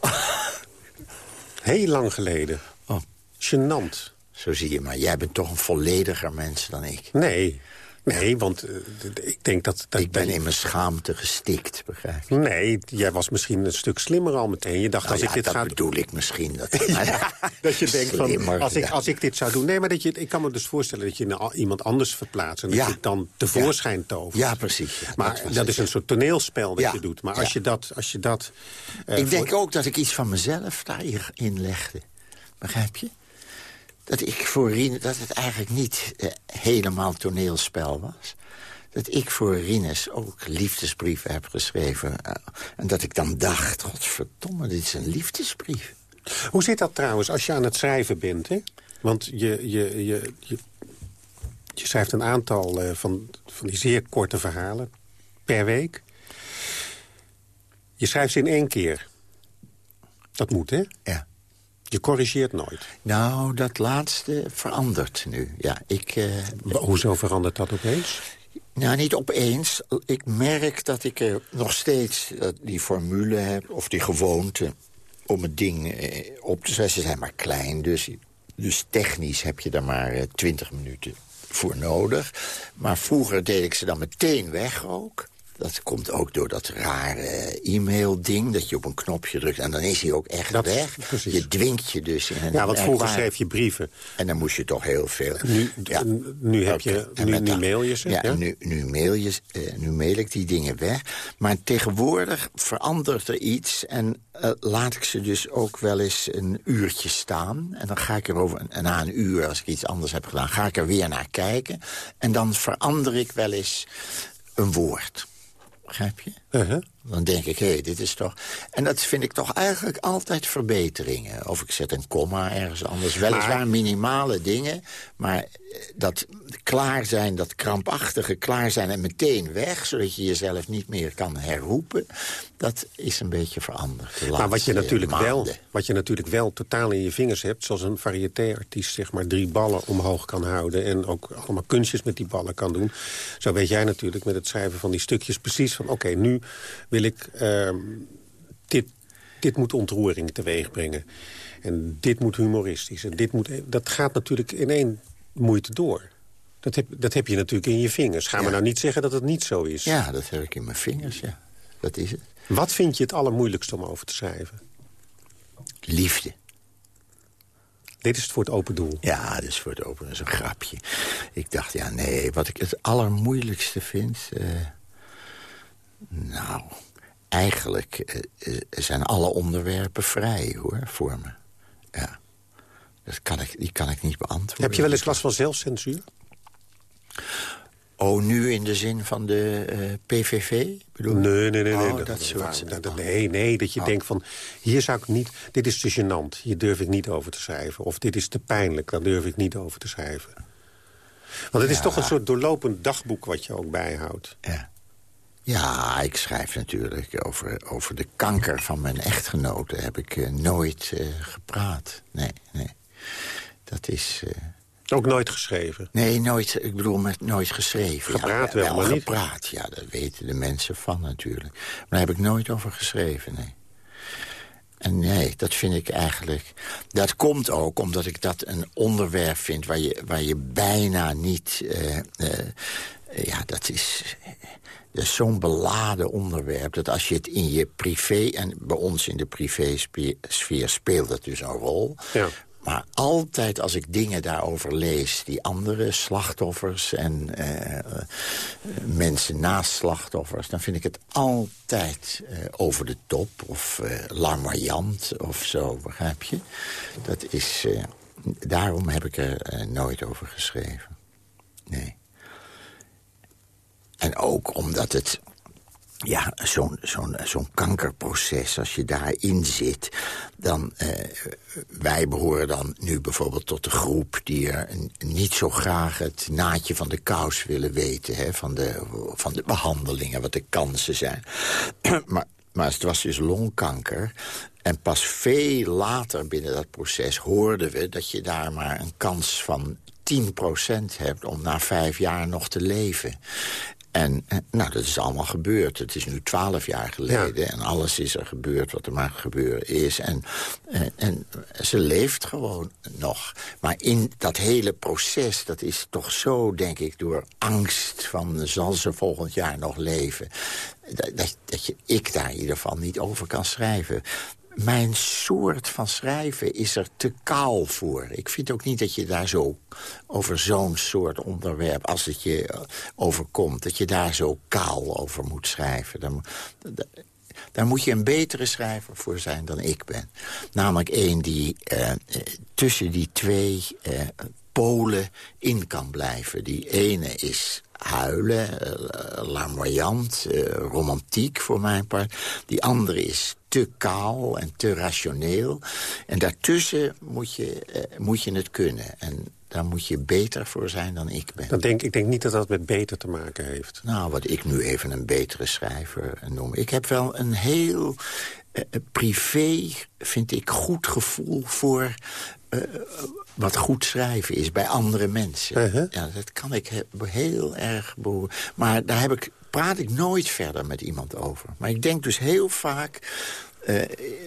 [SPEAKER 3] Heel lang geleden.
[SPEAKER 4] Oh.
[SPEAKER 3] Gênant.
[SPEAKER 4] Zo zie je maar. Jij bent toch een vollediger mens dan ik.
[SPEAKER 3] Nee. Nee, want uh, ik denk dat... dat
[SPEAKER 4] ik ben
[SPEAKER 3] dat...
[SPEAKER 4] in mijn schaamte gestikt, begrijp je?
[SPEAKER 3] Nee, jij was misschien een stuk slimmer al meteen. Je dacht,
[SPEAKER 4] nou
[SPEAKER 3] als
[SPEAKER 4] ja,
[SPEAKER 3] ik dit
[SPEAKER 4] dat
[SPEAKER 3] ga...
[SPEAKER 4] bedoel ik misschien. Dat,
[SPEAKER 3] ja, dat je denkt
[SPEAKER 4] slimmer,
[SPEAKER 3] van, als ik,
[SPEAKER 4] ja.
[SPEAKER 3] als ik dit zou doen... Nee, maar dat je, ik kan me dus voorstellen dat je naar iemand anders verplaatst... en dat
[SPEAKER 4] ja.
[SPEAKER 3] je het dan tevoorschijn ja. tovert.
[SPEAKER 4] Ja, precies. Ja,
[SPEAKER 3] maar dat, dat is een soort toneelspel dat
[SPEAKER 4] ja.
[SPEAKER 3] je doet. Maar
[SPEAKER 4] ja.
[SPEAKER 3] als je dat... Als je dat uh,
[SPEAKER 4] ik denk
[SPEAKER 3] voor...
[SPEAKER 4] ook dat ik iets van mezelf daarin legde. Begrijp je? Dat ik voor Rinus, dat het eigenlijk niet uh, helemaal toneelspel was. Dat ik voor Rinus ook liefdesbrieven heb geschreven. Uh, en dat ik dan dacht, godverdomme, dit is een liefdesbrief.
[SPEAKER 3] Hoe zit dat trouwens als je aan het schrijven bent, hè? Want je, je, je, je, je schrijft een aantal uh, van, van die zeer korte verhalen per week. Je schrijft ze in één keer. Dat moet, hè?
[SPEAKER 4] Ja.
[SPEAKER 3] Je corrigeert nooit.
[SPEAKER 4] Nou, dat laatste verandert nu. Ja, ik, uh,
[SPEAKER 3] Hoezo verandert dat opeens?
[SPEAKER 4] Nou, niet opeens. Ik merk dat ik er nog steeds uh, die formule heb, of die gewoonte om het ding uh, op te zetten. Ze zijn maar klein, dus, dus technisch heb je daar maar uh, twintig minuten voor nodig. Maar vroeger deed ik ze dan meteen weg ook. Dat komt ook door dat rare e-mail-ding, dat je op een knopje drukt en dan is hij ook echt dat, weg. Precies. Je dwingt je dus in een...
[SPEAKER 3] Ja, want vroeger schreef je brieven.
[SPEAKER 4] En dan moest je toch heel veel...
[SPEAKER 3] Nu,
[SPEAKER 4] ja.
[SPEAKER 3] nu, heb je, nu, nu dan, mail je ze.
[SPEAKER 4] Ja,
[SPEAKER 3] ja?
[SPEAKER 4] Nu, nu, mail je, uh, nu mail ik die dingen weg. Maar tegenwoordig verandert er iets en uh, laat ik ze dus ook wel eens een uurtje staan. En dan ga ik er over, en na een uur, als ik iets anders heb gedaan, ga ik er weer naar kijken. En dan verander ik wel eens een woord. Begrijp je?
[SPEAKER 3] Uh-huh.
[SPEAKER 4] Dan denk ik, hé, hey, dit is toch... En dat vind ik toch eigenlijk altijd verbeteringen. Of ik zet een komma ergens anders. Weliswaar maar... minimale dingen. Maar dat klaar zijn, dat krampachtige klaar zijn en meteen weg... zodat je jezelf niet meer kan herroepen... dat is een beetje veranderd.
[SPEAKER 3] Maar wat je, natuurlijk wel, wat je natuurlijk wel totaal in je vingers hebt... zoals een variété-artiest zeg maar drie ballen omhoog kan houden... en ook allemaal kunstjes met die ballen kan doen. Zo weet jij natuurlijk met het schrijven van die stukjes precies van... oké, okay, nu wil ik... Uh, dit, dit moet ontroering teweeg brengen. En dit moet humoristisch. En dit moet, dat gaat natuurlijk in één moeite door. Dat heb, dat heb je natuurlijk in je vingers. Ga ja. me nou niet zeggen dat het niet zo is.
[SPEAKER 4] Ja, dat heb ik in mijn vingers, ja. Dat is het.
[SPEAKER 3] Wat vind je het allermoeilijkste om over te schrijven?
[SPEAKER 4] Liefde.
[SPEAKER 3] Dit is het voor het open doel?
[SPEAKER 4] Ja, dit is voor het open. Dat is een grapje. Ik dacht, ja, nee, wat ik het allermoeilijkste vind... Uh, nou... Eigenlijk uh, zijn alle onderwerpen vrij, hoor, voor me. Ja. Dat kan ik, die kan ik niet beantwoorden.
[SPEAKER 3] Heb je wel eens last van zelfcensuur?
[SPEAKER 4] Oh, nu in de zin van de uh, P V V? Bedoel?
[SPEAKER 3] Nee, nee, nee. nee,
[SPEAKER 4] oh,
[SPEAKER 3] dat,
[SPEAKER 4] dat soort...
[SPEAKER 3] dat, dat, nee, nee, dat je oh. denkt van... hier zou ik niet... Dit is te gênant, hier durf ik niet over te schrijven. Of dit is te pijnlijk, daar durf ik niet over te schrijven. Want het ja. is toch een soort doorlopend dagboek wat je ook bijhoudt.
[SPEAKER 4] Ja. Ja, ik schrijf natuurlijk over, over de kanker van mijn echtgenote. Heb ik uh, nooit uh, gepraat. Nee, nee. Dat is... Uh...
[SPEAKER 3] Ook nooit geschreven?
[SPEAKER 4] Nee, nooit. Ik bedoel, met nooit geschreven.
[SPEAKER 3] Gepraat
[SPEAKER 4] ja,
[SPEAKER 3] wel,
[SPEAKER 4] wel
[SPEAKER 3] maar niet?
[SPEAKER 4] Gepraat, ja, dat weten de mensen van natuurlijk. Maar daar heb ik nooit over geschreven, nee. en nee, dat vind ik eigenlijk... Dat komt ook omdat ik dat een onderwerp vind... waar je, waar je bijna niet... Uh, uh, ja, dat is... Dat is zo'n beladen onderwerp, dat als je het in je privé... en bij ons in de privésfeer speelt dat dus een rol... Ja. Maar altijd als ik dingen daarover lees... die andere slachtoffers en uh, mensen naast slachtoffers... dan vind ik het altijd uh, over de top of uh, larmoyant of zo, begrijp je? Dat is... Uh, daarom heb ik er uh, nooit over geschreven. Nee. En ook omdat het... Ja, zo'n zo'n zo'n kankerproces, als je daarin zit... dan, uh, wij behoren dan nu bijvoorbeeld tot de groep... die er niet zo graag het naadje van de kous willen weten... Hè, van, de, van de behandelingen, wat de kansen zijn. maar, maar het was dus longkanker... En pas veel later binnen dat proces hoorden we... dat je daar maar een kans van tien procent hebt... om na vijf jaar nog te leven. En nou, dat is allemaal gebeurd. Het is nu twaalf jaar geleden. Ja. En alles is er gebeurd wat er maar gebeuren is. En, en, en ze leeft gewoon nog. Maar in dat hele proces, dat is toch zo, denk ik... door angst van, zal ze volgend jaar nog leven... dat, dat, dat je, ik daar in ieder geval niet over kan schrijven... Mijn soort van schrijven is er te kaal voor. Ik vind ook niet dat je daar zo over zo'n soort onderwerp... als het je overkomt, dat je daar zo kaal over moet schrijven. Dan, daar moet je een betere schrijver voor zijn dan ik ben. Namelijk één die uh, tussen die twee uh, polen in kan blijven. Die ene is... huilen, uh, larmoyant, uh, romantiek voor mijn part. Die andere is te kaal en te rationeel. En daartussen moet je, uh, moet je het kunnen. En daar moet je beter voor zijn dan ik ben.
[SPEAKER 3] Dan denk, ik denk niet dat dat met beter te maken heeft.
[SPEAKER 4] Nou, wat ik nu even een betere schrijver noem. Ik heb wel een heel uh, privé, vind ik, goed gevoel voor... Uh, wat goed schrijven is bij andere mensen. Uh-huh. Ja, dat kan ik he- heel erg behoren. Maar daar heb ik, praat ik nooit verder met iemand over. Maar ik denk dus heel vaak... Uh,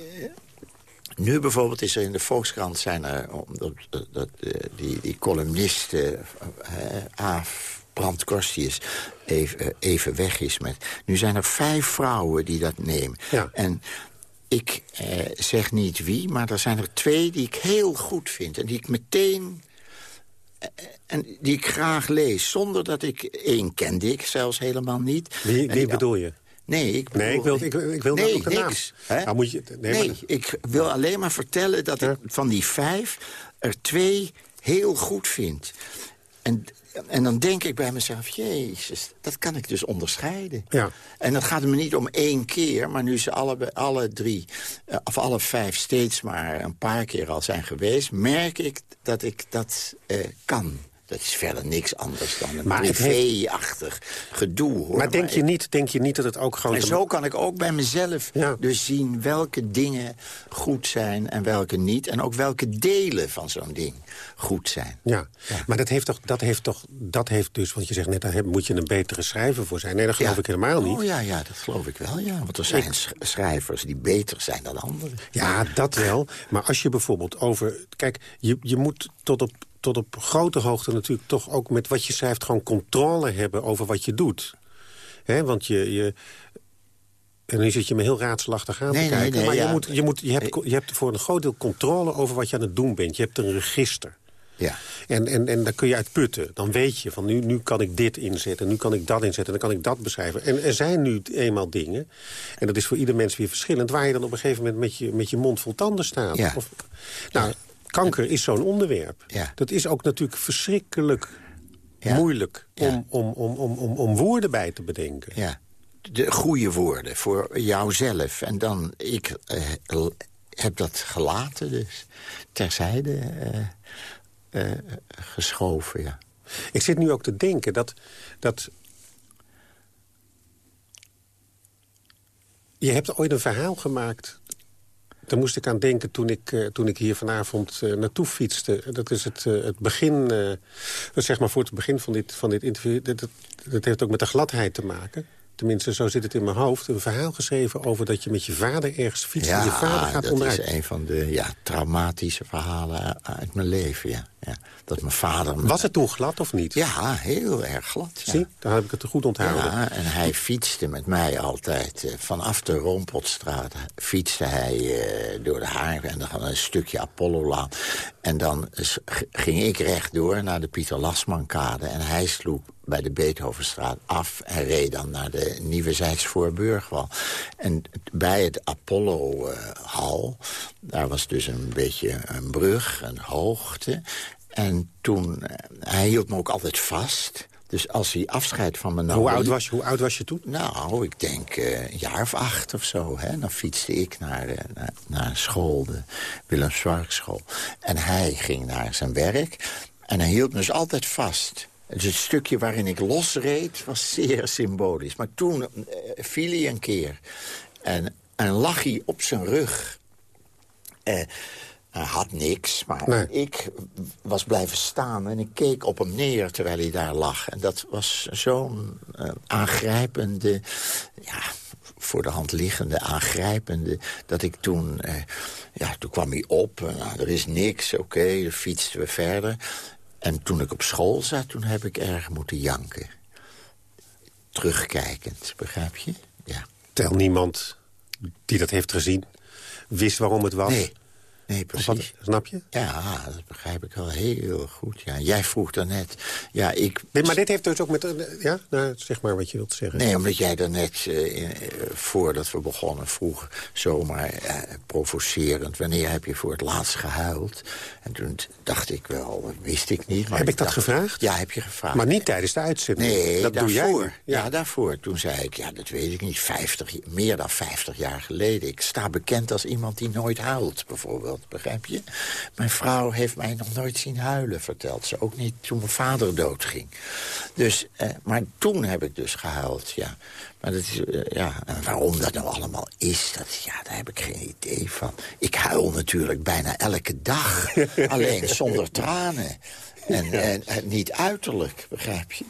[SPEAKER 4] nu bijvoorbeeld is er in de Volkskrant... zijn er dat, dat, dat, die, die columnisten... Uh, Aaf Brand Korstius even, even weg is. Met, nu zijn er vijf vrouwen die dat nemen. Ja. En... Ik eh, zeg niet wie, maar er zijn er twee die ik heel goed vind. En die ik meteen... Eh, en die ik graag lees, zonder dat ik... één kende ik zelfs helemaal niet.
[SPEAKER 3] Wie, wie bedoel je?
[SPEAKER 4] Nee, ik bedoel...
[SPEAKER 3] Nee, ik wil, ik, ik wil
[SPEAKER 4] nee,
[SPEAKER 3] ook een
[SPEAKER 4] niks,
[SPEAKER 3] naam. Nou, moet je, nee,
[SPEAKER 4] nee
[SPEAKER 3] maar...
[SPEAKER 4] ik wil alleen maar vertellen dat ja. ik van die vijf... er twee heel goed vind. En... En dan denk ik bij mezelf, jezus, dat kan ik dus onderscheiden. Ja. En dat gaat me niet om één keer, maar nu ze alle, alle drie... of alle vijf steeds maar een paar keer al zijn geweest... merk ik dat ik dat uh, kan. Dat is verder niks anders dan een privé-achtig gedoe. Hoor.
[SPEAKER 3] Maar, denk, je niet, denk je niet dat het ook gewoon...
[SPEAKER 4] En zo kan ik ook bij mezelf ja. dus zien welke dingen goed zijn en welke niet. En ook welke delen van zo'n ding goed zijn.
[SPEAKER 3] Ja, ja. Maar dat heeft, toch, dat, heeft toch, dat heeft dus... Want je zegt net, daar moet je een betere schrijver voor zijn. Nee, dat geloof ja. ik helemaal niet.
[SPEAKER 4] Oh ja, ja, dat geloof ik wel, ja. Want er zijn ik... schrijvers die beter zijn dan anderen.
[SPEAKER 3] Ja, dat wel. Maar als je bijvoorbeeld over... Kijk, je, je moet tot op... tot op grote hoogte natuurlijk toch ook met wat je schrijft... gewoon controle hebben over wat je doet. He, want je, je... En nu zit je me heel raadselachtig aan nee, te kijken. Nee, nee, maar ja. je, moet, je, moet, je, hebt, je hebt voor een groot deel controle over wat je aan het doen bent. Je hebt een register.
[SPEAKER 4] Ja.
[SPEAKER 3] En, en, en daar kun je uit putten. Dan weet je van nu, nu kan ik dit inzetten, nu kan ik dat inzetten... en dan kan ik dat beschrijven. En er zijn nu eenmaal dingen, en dat is voor ieder mens weer verschillend... waar je dan op een gegeven moment met je, met je mond vol tanden staat.
[SPEAKER 4] Ja.
[SPEAKER 3] Of, nou, kanker is zo'n onderwerp.
[SPEAKER 4] Ja.
[SPEAKER 3] Dat is ook natuurlijk verschrikkelijk ja. moeilijk om, ja. om, om, om, om, om woorden bij te bedenken.
[SPEAKER 4] Ja. De goede woorden voor jouzelf. En dan, ik uh, heb dat gelaten, dus terzijde uh, uh, geschoven, ja.
[SPEAKER 3] Ik zit nu ook te denken dat... dat je hebt ooit een verhaal gemaakt... Daar moest ik aan denken toen ik, uh, toen ik hier vanavond uh, naartoe fietste. Dat is het, uh, het begin, uh, zeg maar voor het begin van dit, van dit interview. Dat, dat, dat heeft ook met de gladheid te maken. tenminste zo zit het in mijn hoofd... een verhaal geschreven over dat je met je vader ergens fietst...
[SPEAKER 4] Ja,
[SPEAKER 3] en je vader gaat
[SPEAKER 4] dat
[SPEAKER 3] onderuit.
[SPEAKER 4] is een van de ja, traumatische verhalen uit mijn leven, ja. ja. Dat mijn vader... Me...
[SPEAKER 3] Was het toen glad of niet?
[SPEAKER 4] Ja, heel erg glad. Ja.
[SPEAKER 3] Zie, dan heb ik het goed onthouden.
[SPEAKER 4] Ja, en hij fietste met mij altijd. Uh, vanaf de Roompotstraat fietste hij uh, door de Haag... en dan een stukje Apollolaan. En dan uh, ging ik rechtdoor naar de Pieter Lasmankade... en hij sloeg bij de Beethovenstraat af... en reed dan naar de Nieuwe Zijksvoorburgwal. En bij het Apollo-hal, uh, daar was dus een beetje een brug, een hoogte... En toen, uh, hij hield me ook altijd vast. Dus als hij afscheid van me nam...
[SPEAKER 3] Hoe oud was je, hoe oud was je toen?
[SPEAKER 4] Nou, ik denk uh, een jaar of acht of zo. Hè. Dan fietste ik naar, uh, naar, naar school, de Willem Zwarkschool. En hij ging naar zijn werk. En hij hield me dus altijd vast. Dus het stukje waarin ik losreed was zeer symbolisch. Maar toen uh, viel hij een keer. En, en lag hij op zijn rug... Uh, Hij had niks, maar nee. ik was blijven staan en ik keek op hem neer terwijl hij daar lag. En dat was zo'n uh, aangrijpende, ja, voor de hand liggende, aangrijpende... dat ik toen, uh, ja, toen kwam hij op, uh, nou, er is niks, oké, okay, dan fietsten we verder. En toen ik op school zat, toen heb ik erg moeten janken. Terugkijkend, begrijp je? Ja.
[SPEAKER 3] Tel niemand die dat heeft gezien, wist waarom het was?
[SPEAKER 4] Nee. Nee, precies.
[SPEAKER 3] Wat, snap je?
[SPEAKER 4] Ja, dat begrijp ik wel heel goed. Ja. Jij vroeg daarnet... Ja, ik...
[SPEAKER 3] Nee, maar dit heeft dus ook met... Ja, nou, zeg maar wat je wilt zeggen.
[SPEAKER 4] Nee, omdat jij daarnet, uh, voordat we begonnen, vroeg zomaar uh, provocerend... wanneer heb je voor het laatst gehuild? En toen dacht ik wel, wist ik niet. Maar
[SPEAKER 3] heb ik,
[SPEAKER 4] ik
[SPEAKER 3] dat
[SPEAKER 4] dacht,
[SPEAKER 3] gevraagd?
[SPEAKER 4] Ja, heb je gevraagd.
[SPEAKER 3] Maar niet tijdens de uitzending?
[SPEAKER 4] Nee,
[SPEAKER 3] dat
[SPEAKER 4] daarvoor.
[SPEAKER 3] Doe jij.
[SPEAKER 4] Ja. ja, daarvoor. Toen zei ik, ja, dat weet ik niet, vijftig, meer dan vijftig jaar geleden. Ik sta bekend als iemand die nooit huilt, bijvoorbeeld. Begrijp je? Mijn vrouw heeft mij nog nooit zien huilen, vertelt ze. Ook niet toen mijn vader doodging. Dus, eh, maar toen heb ik dus gehuild, ja. Maar dat is, uh, ja, en waarom dat nou allemaal is, dat, ja, daar heb ik geen idee van. Ik huil natuurlijk bijna elke dag. Alleen zonder tranen. En, ja. en, en niet uiterlijk, begrijp je?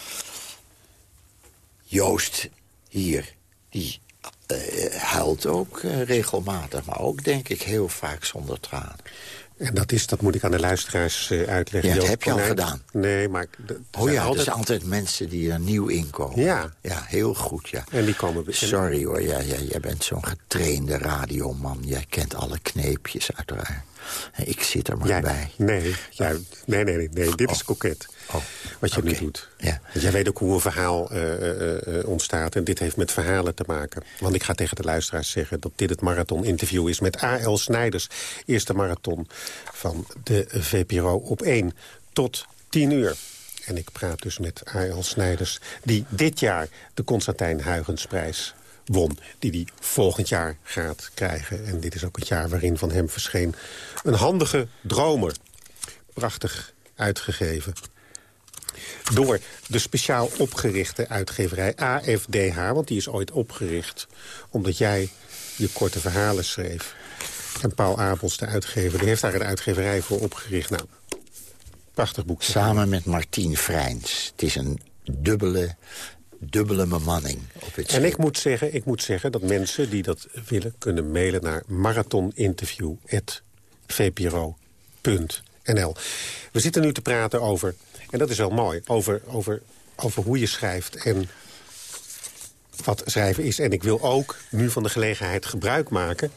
[SPEAKER 4] Joost hier, die... Uh, huilt ook uh, regelmatig, maar ook denk ik heel vaak zonder tranen.
[SPEAKER 3] En dat is, dat moet ik aan de luisteraars uh, uitleggen.
[SPEAKER 4] Ja, dat
[SPEAKER 3] Joop
[SPEAKER 4] heb je al
[SPEAKER 3] Konijn.
[SPEAKER 4] gedaan.
[SPEAKER 3] Nee, maar...
[SPEAKER 4] Oh ja,
[SPEAKER 3] altijd...
[SPEAKER 4] er zijn altijd mensen die er nieuw inkomen.
[SPEAKER 3] Ja.
[SPEAKER 4] Ja, heel goed, ja.
[SPEAKER 3] En die komen...
[SPEAKER 4] Sorry hoor, ja, ja, jij bent zo'n getrainde radioman. Jij kent alle kneepjes uiteraard. Ik zit er maar
[SPEAKER 3] jij,
[SPEAKER 4] bij.
[SPEAKER 3] Nee, jij, nee, nee, nee, nee, dit
[SPEAKER 4] oh.
[SPEAKER 3] is koket.
[SPEAKER 4] Oh.
[SPEAKER 3] Wat je
[SPEAKER 4] okay.
[SPEAKER 3] nu doet.
[SPEAKER 4] Ja.
[SPEAKER 3] Want jij weet ook hoe een verhaal uh, uh, uh, ontstaat. En dit heeft met verhalen te maken. Want ik ga tegen de luisteraars zeggen dat dit het marathon-interview is met A L Snijders. Eerste marathon van de V P R O op één tot tien uur. En ik praat dus met A L Snijders, die dit jaar de Constantijn Huygensprijs won, die hij volgend jaar gaat krijgen. En dit is ook het jaar waarin van hem verscheen Een handige dromer. Prachtig uitgegeven door de speciaal opgerichte uitgeverij A F D H. Want die is ooit opgericht omdat jij je korte verhalen schreef. En Paul Abels, de uitgever, die heeft daar een uitgeverij voor opgericht. Nou, prachtig boek.
[SPEAKER 4] Samen met Martien Vrijns. Het is een dubbele... dubbele bemanning op het schip.
[SPEAKER 3] En ik moet, zeggen, ik moet zeggen dat mensen die dat willen kunnen mailen naar marathoninterview apenstaartje v p r o punt n l. We zitten nu te praten over, en dat is wel mooi, over, over, over hoe je schrijft en wat schrijven is. En ik wil ook nu van de gelegenheid gebruik maken,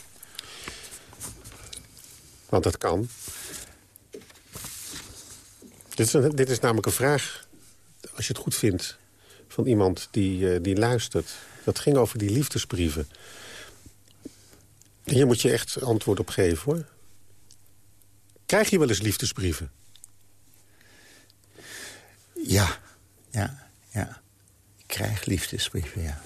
[SPEAKER 3] want dat kan. Dit is, een, dit is namelijk een vraag, als je het goed vindt, van iemand die, uh, die luistert. Dat ging over die liefdesbrieven. Hier moet je echt antwoord op geven, hoor. Krijg je wel eens liefdesbrieven?
[SPEAKER 4] Ja, ja, ja. Ik krijg liefdesbrieven, ja.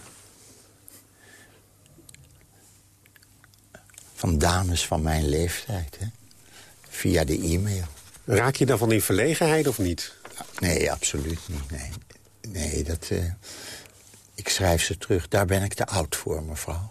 [SPEAKER 4] Van dames van mijn leeftijd, hè. Via de e-mail.
[SPEAKER 3] Raak je daarvan in verlegenheid of niet?
[SPEAKER 4] Nee, absoluut niet, nee. Nee, dat... Uh, ik schrijf ze terug. Daar ben ik te oud voor, mevrouw.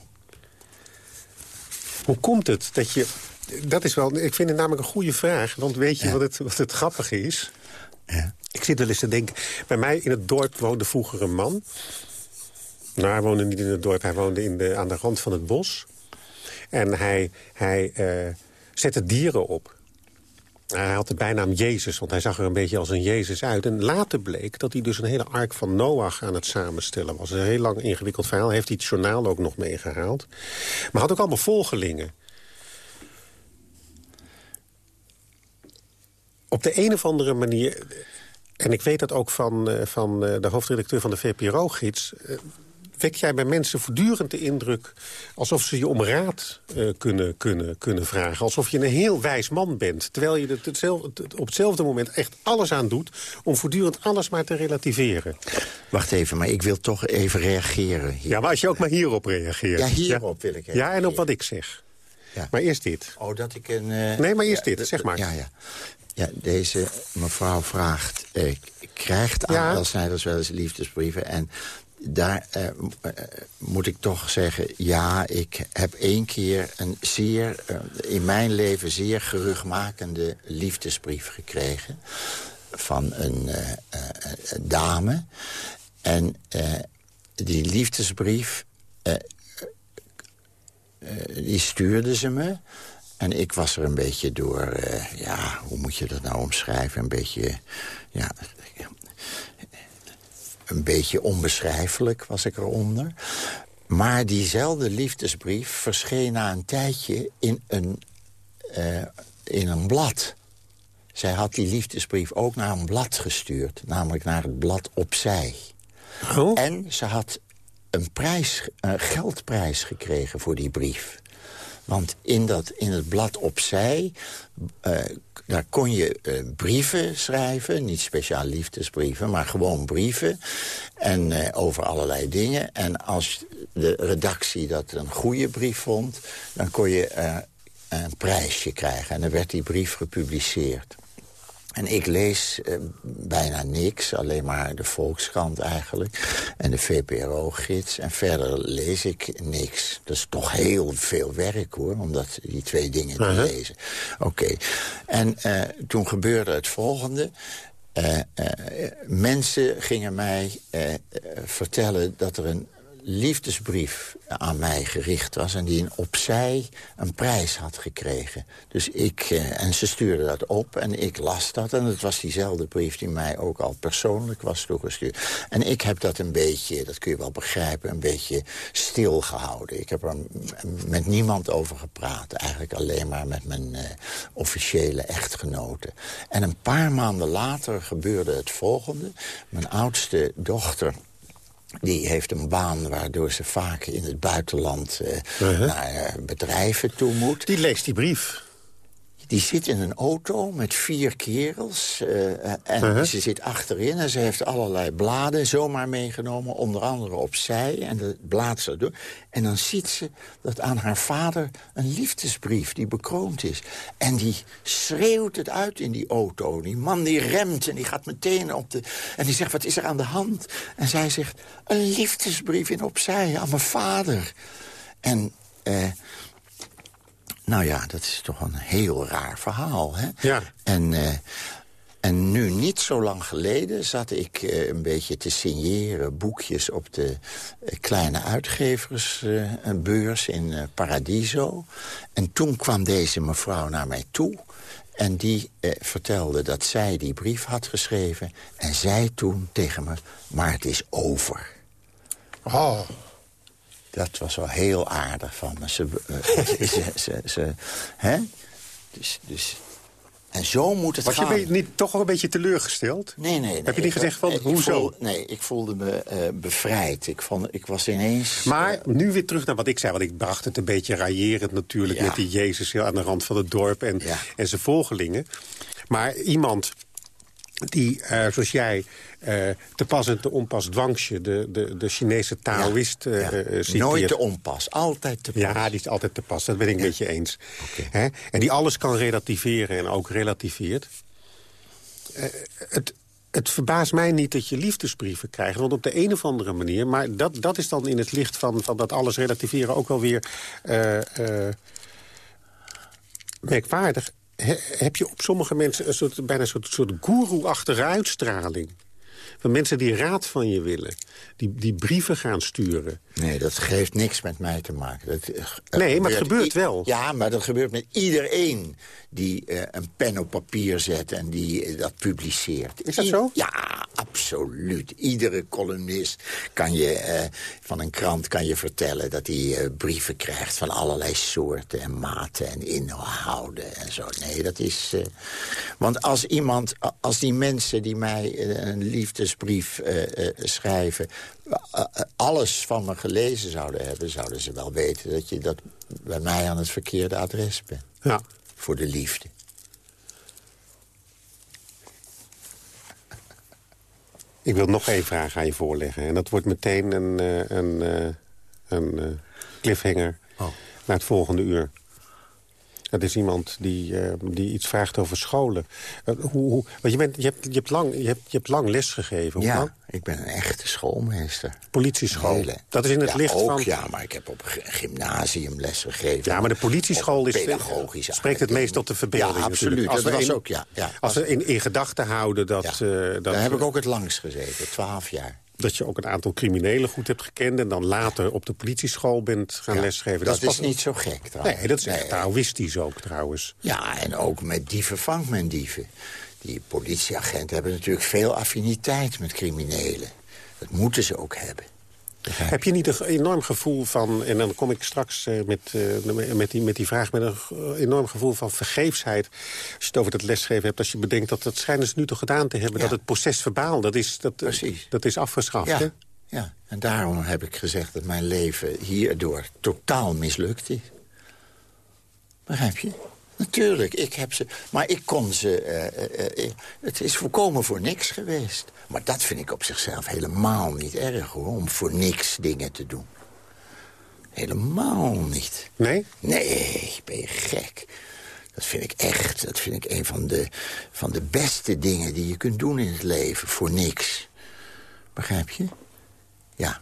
[SPEAKER 3] Hoe komt het dat je... Dat is wel... Ik vind het namelijk een goede vraag. Want weet je ja. wat, het, wat het grappige is?
[SPEAKER 4] Ja.
[SPEAKER 3] Ik zit wel eens te denken... Bij mij in het dorp woonde vroeger een man. Nou, hij woonde niet in het dorp, hij woonde in de, aan de rand van het bos. En hij, hij uh, zette dieren op. Hij had de bijnaam Jezus, want hij zag er een beetje als een Jezus uit. En later bleek dat hij dus een hele ark van Noach aan het samenstellen was. Een heel lang ingewikkeld verhaal. Hij heeft hij het journaal ook nog meegehaald. Maar had ook allemaal volgelingen. Op de een of andere manier, en ik weet dat ook van, van de hoofdredacteur van de V P R O-gids... wek jij bij mensen voortdurend de indruk alsof ze je om raad uh, kunnen, kunnen, kunnen vragen. Alsof je een heel wijs man bent. Terwijl je het hetzelfde, op hetzelfde moment echt alles aan doet om voortdurend alles maar te relativeren.
[SPEAKER 4] Wacht even, maar ik wil toch even reageren. Hier.
[SPEAKER 3] Ja, maar als je ook maar hierop reageert.
[SPEAKER 4] Ja, hierop ja. wil ik reageren.
[SPEAKER 3] Ja, en op wat ik zeg. Ja. Maar eerst dit.
[SPEAKER 4] Oh, dat ik een... Uh,
[SPEAKER 3] nee, maar eerst
[SPEAKER 4] ja,
[SPEAKER 3] dit, zeg maar.
[SPEAKER 4] Ja, ja. Ja, deze mevrouw vraagt, eh, krijgt
[SPEAKER 3] ja.
[SPEAKER 4] Anne L. Snijders wel eens liefdesbrieven? En daar uh, uh, moet ik toch zeggen, ja, ik heb één keer een zeer, uh, in mijn leven zeer geruchtmakende liefdesbrief gekregen van een uh, uh, dame. En uh, die liefdesbrief, uh, uh, die stuurde ze me. En ik was er een beetje door, uh, ja, hoe moet je dat nou omschrijven? Een beetje, ja, een beetje onbeschrijfelijk was ik eronder. Maar diezelfde liefdesbrief verscheen na een tijdje in een, uh, in een blad. Zij had die liefdesbrief ook naar een blad gestuurd. Namelijk naar het blad Opzij. Oh. En ze had een prijs, een geldprijs gekregen voor die brief. Want in, dat, in het blad Opzij, uh, daar kon je uh, brieven schrijven. Niet speciaal liefdesbrieven, maar gewoon brieven. En uh, over allerlei dingen. En als de redactie dat een goede brief vond, dan kon je uh, een prijsje krijgen. En dan werd die brief gepubliceerd. En ik lees uh, bijna niks, alleen maar de Volkskrant eigenlijk. En de V P R O-gids. En verder lees ik niks. Dat is toch heel veel werk, hoor, om dat, die twee dingen te uh-huh. lezen. Oké. Okay. En uh, toen gebeurde het volgende. Uh, uh, mensen gingen mij uh, uh, vertellen dat er een liefdesbrief aan mij gericht was en die in Opzij een prijs had gekregen. Dus ik, uh, en ze stuurde dat op en ik las dat. En het was diezelfde brief die mij ook al persoonlijk was toegestuurd. En ik heb dat een beetje, dat kun je wel begrijpen, een beetje stilgehouden. Ik heb er met niemand over gepraat. Eigenlijk alleen maar met mijn uh, officiële echtgenote. En een paar maanden later gebeurde het volgende. Mijn oudste dochter, die heeft een baan waardoor ze vaak in het buitenland uh, uh-huh. naar uh, bedrijven toe moet.
[SPEAKER 3] Die leest die brief.
[SPEAKER 4] Die zit in een auto met vier kerels. Uh, en uh-huh. ze zit achterin en ze heeft allerlei bladen zomaar meegenomen. Onder andere Opzij. En de blaad ze door. En dan ziet ze dat aan haar vader een liefdesbrief die bekroond is. En die schreeuwt het uit in die auto. Die man die remt en die gaat meteen op de... En die zegt, wat is er aan de hand? En zij zegt, een liefdesbrief in Opzij aan mijn vader. En... Uh, Nou ja, dat is toch een heel raar verhaal, hè?
[SPEAKER 3] Ja.
[SPEAKER 4] En, uh, en nu, niet zo lang geleden, zat ik uh, een beetje te signeren boekjes op de uh, kleine uitgeversbeurs uh, in uh, Paradiso. En toen kwam deze mevrouw naar mij toe en die uh, vertelde dat zij die brief had geschreven. En zei toen tegen me, maar het is over.
[SPEAKER 3] Oh.
[SPEAKER 4] Dat was wel heel aardig van me. Ze, uh, ze, ze, ze, hè? Dus, dus, en zo moet het
[SPEAKER 3] was
[SPEAKER 4] gaan.
[SPEAKER 3] Was je niet toch wel een beetje teleurgesteld?
[SPEAKER 4] Nee, nee. nee
[SPEAKER 3] Heb je niet
[SPEAKER 4] ik,
[SPEAKER 3] gezegd van,
[SPEAKER 4] ik,
[SPEAKER 3] hoezo?
[SPEAKER 4] Ik voel, nee, ik voelde me uh, bevrijd. Ik, vond, ik was ineens...
[SPEAKER 3] Maar
[SPEAKER 4] uh,
[SPEAKER 3] nu weer terug naar wat ik zei. Want ik bracht het een beetje raillerend natuurlijk... Ja. met die Jezus heel aan de rand van het dorp en, ja. en zijn volgelingen. Maar iemand... die, uh, zoals jij, uh, te pas en te onpas dwangsje... de, de, de Chinese Taoïst uh, ja. uh, citeert.
[SPEAKER 4] Nooit te onpas, altijd te pas.
[SPEAKER 3] Ja, die is altijd te pas, dat ben ik ja. met je eens. Okay. Hè? En die alles kan relativeren en ook relativeert. Uh, het, het verbaast mij niet dat je liefdesbrieven krijgt. Want op de een of andere manier... maar dat, dat is dan in het licht van, van dat alles relativeren ook wel weer... Uh, uh, merkwaardig... He, heb je op sommige mensen een soort, bijna een soort, soort goeroe-achtige uitstraling. Van mensen die raad van je willen. Die, die brieven gaan sturen.
[SPEAKER 4] Nee, dat heeft niks met mij te maken. Dat, uh,
[SPEAKER 3] nee, maar het gebeurt wel.
[SPEAKER 4] Ja, maar dat gebeurt met iedereen die uh, een pen op papier zet en die uh, dat publiceert.
[SPEAKER 3] Is dat zo?
[SPEAKER 4] Ja, absoluut. Iedere columnist kan je, uh, van een krant kan je vertellen dat hij uh, brieven krijgt van allerlei soorten en maten en inhouden en zo. Nee, dat is... Uh, want als iemand, als die mensen die mij uh, een liefdesbrief uh, uh, schrijven, uh, uh, alles van me gelezen zouden hebben, zouden ze wel weten dat je dat bij mij aan het verkeerde adres bent.
[SPEAKER 3] Ja.
[SPEAKER 4] Voor de liefde.
[SPEAKER 3] Ik wil nog één vraag aan je voorleggen. En dat wordt meteen een, uh, een, uh, een uh, cliffhanger oh. naar het volgende uur. Dat is iemand die, uh, die iets vraagt over scholen. Uh, hoe, hoe, want je, bent, je, hebt, je, hebt lang, je, hebt, je hebt lang lesgegeven. Hoe
[SPEAKER 4] ja,
[SPEAKER 3] lang?
[SPEAKER 4] Ik ben een echte schoolmeester.
[SPEAKER 3] Politieschool.
[SPEAKER 4] Hele.
[SPEAKER 3] Dat is in het
[SPEAKER 4] ja,
[SPEAKER 3] licht
[SPEAKER 4] ook,
[SPEAKER 3] van...
[SPEAKER 4] Ja, maar ik heb op een gymnasium lesgegeven.
[SPEAKER 3] Ja, maar de politieschool is
[SPEAKER 4] pedagogisch
[SPEAKER 3] spreekt het meest tot de verbeelding.
[SPEAKER 4] Ja, absoluut.
[SPEAKER 3] Als
[SPEAKER 4] dat
[SPEAKER 3] we
[SPEAKER 4] was
[SPEAKER 3] in,
[SPEAKER 4] ook, ja. ja
[SPEAKER 3] als we in, in gedachten houden dat...
[SPEAKER 4] Ja.
[SPEAKER 3] Uh, dat
[SPEAKER 4] Daar heb ik ook het langst gezeten, twaalf jaar.
[SPEAKER 3] Dat je ook een aantal criminelen goed hebt gekend... en dan later op de politieschool bent gaan
[SPEAKER 4] ja,
[SPEAKER 3] lesgeven.
[SPEAKER 4] Dat, dat is, is niet zo gek, trouwens.
[SPEAKER 3] Nee, dat is echt
[SPEAKER 4] nee.
[SPEAKER 3] taoïstisch ook, trouwens.
[SPEAKER 4] Ja, en ook met dieven vangt men dieven. Die politieagenten hebben natuurlijk veel affiniteit met criminelen. Dat moeten ze ook hebben.
[SPEAKER 3] Heb je niet een enorm gevoel van... en dan kom ik straks uh, met, uh, met, die, met die vraag... met een uh, enorm gevoel van vergeefsheid... als je het over dat lesgeven hebt... als je bedenkt dat dat schijnen ze nu toch gedaan te hebben...
[SPEAKER 4] Ja.
[SPEAKER 3] dat het proces-verbaal, dat is, dat,
[SPEAKER 4] Precies.
[SPEAKER 3] dat is afgeschaft,
[SPEAKER 4] ja.
[SPEAKER 3] hè?
[SPEAKER 4] Ja, en daarom heb ik gezegd dat mijn leven hierdoor totaal mislukt is. Begrijp je? Natuurlijk, ik heb ze... Maar ik kon ze... Uh, uh, uh, het is volkomen voor niks geweest. Maar dat vind ik op zichzelf helemaal niet erg, hoor. Om voor niks dingen te doen. Helemaal niet.
[SPEAKER 3] Nee?
[SPEAKER 4] Nee, ben je gek. Dat vind ik echt... Dat vind ik een van de, van de beste dingen die je kunt doen in het leven. Voor niks. Begrijp je? Ja.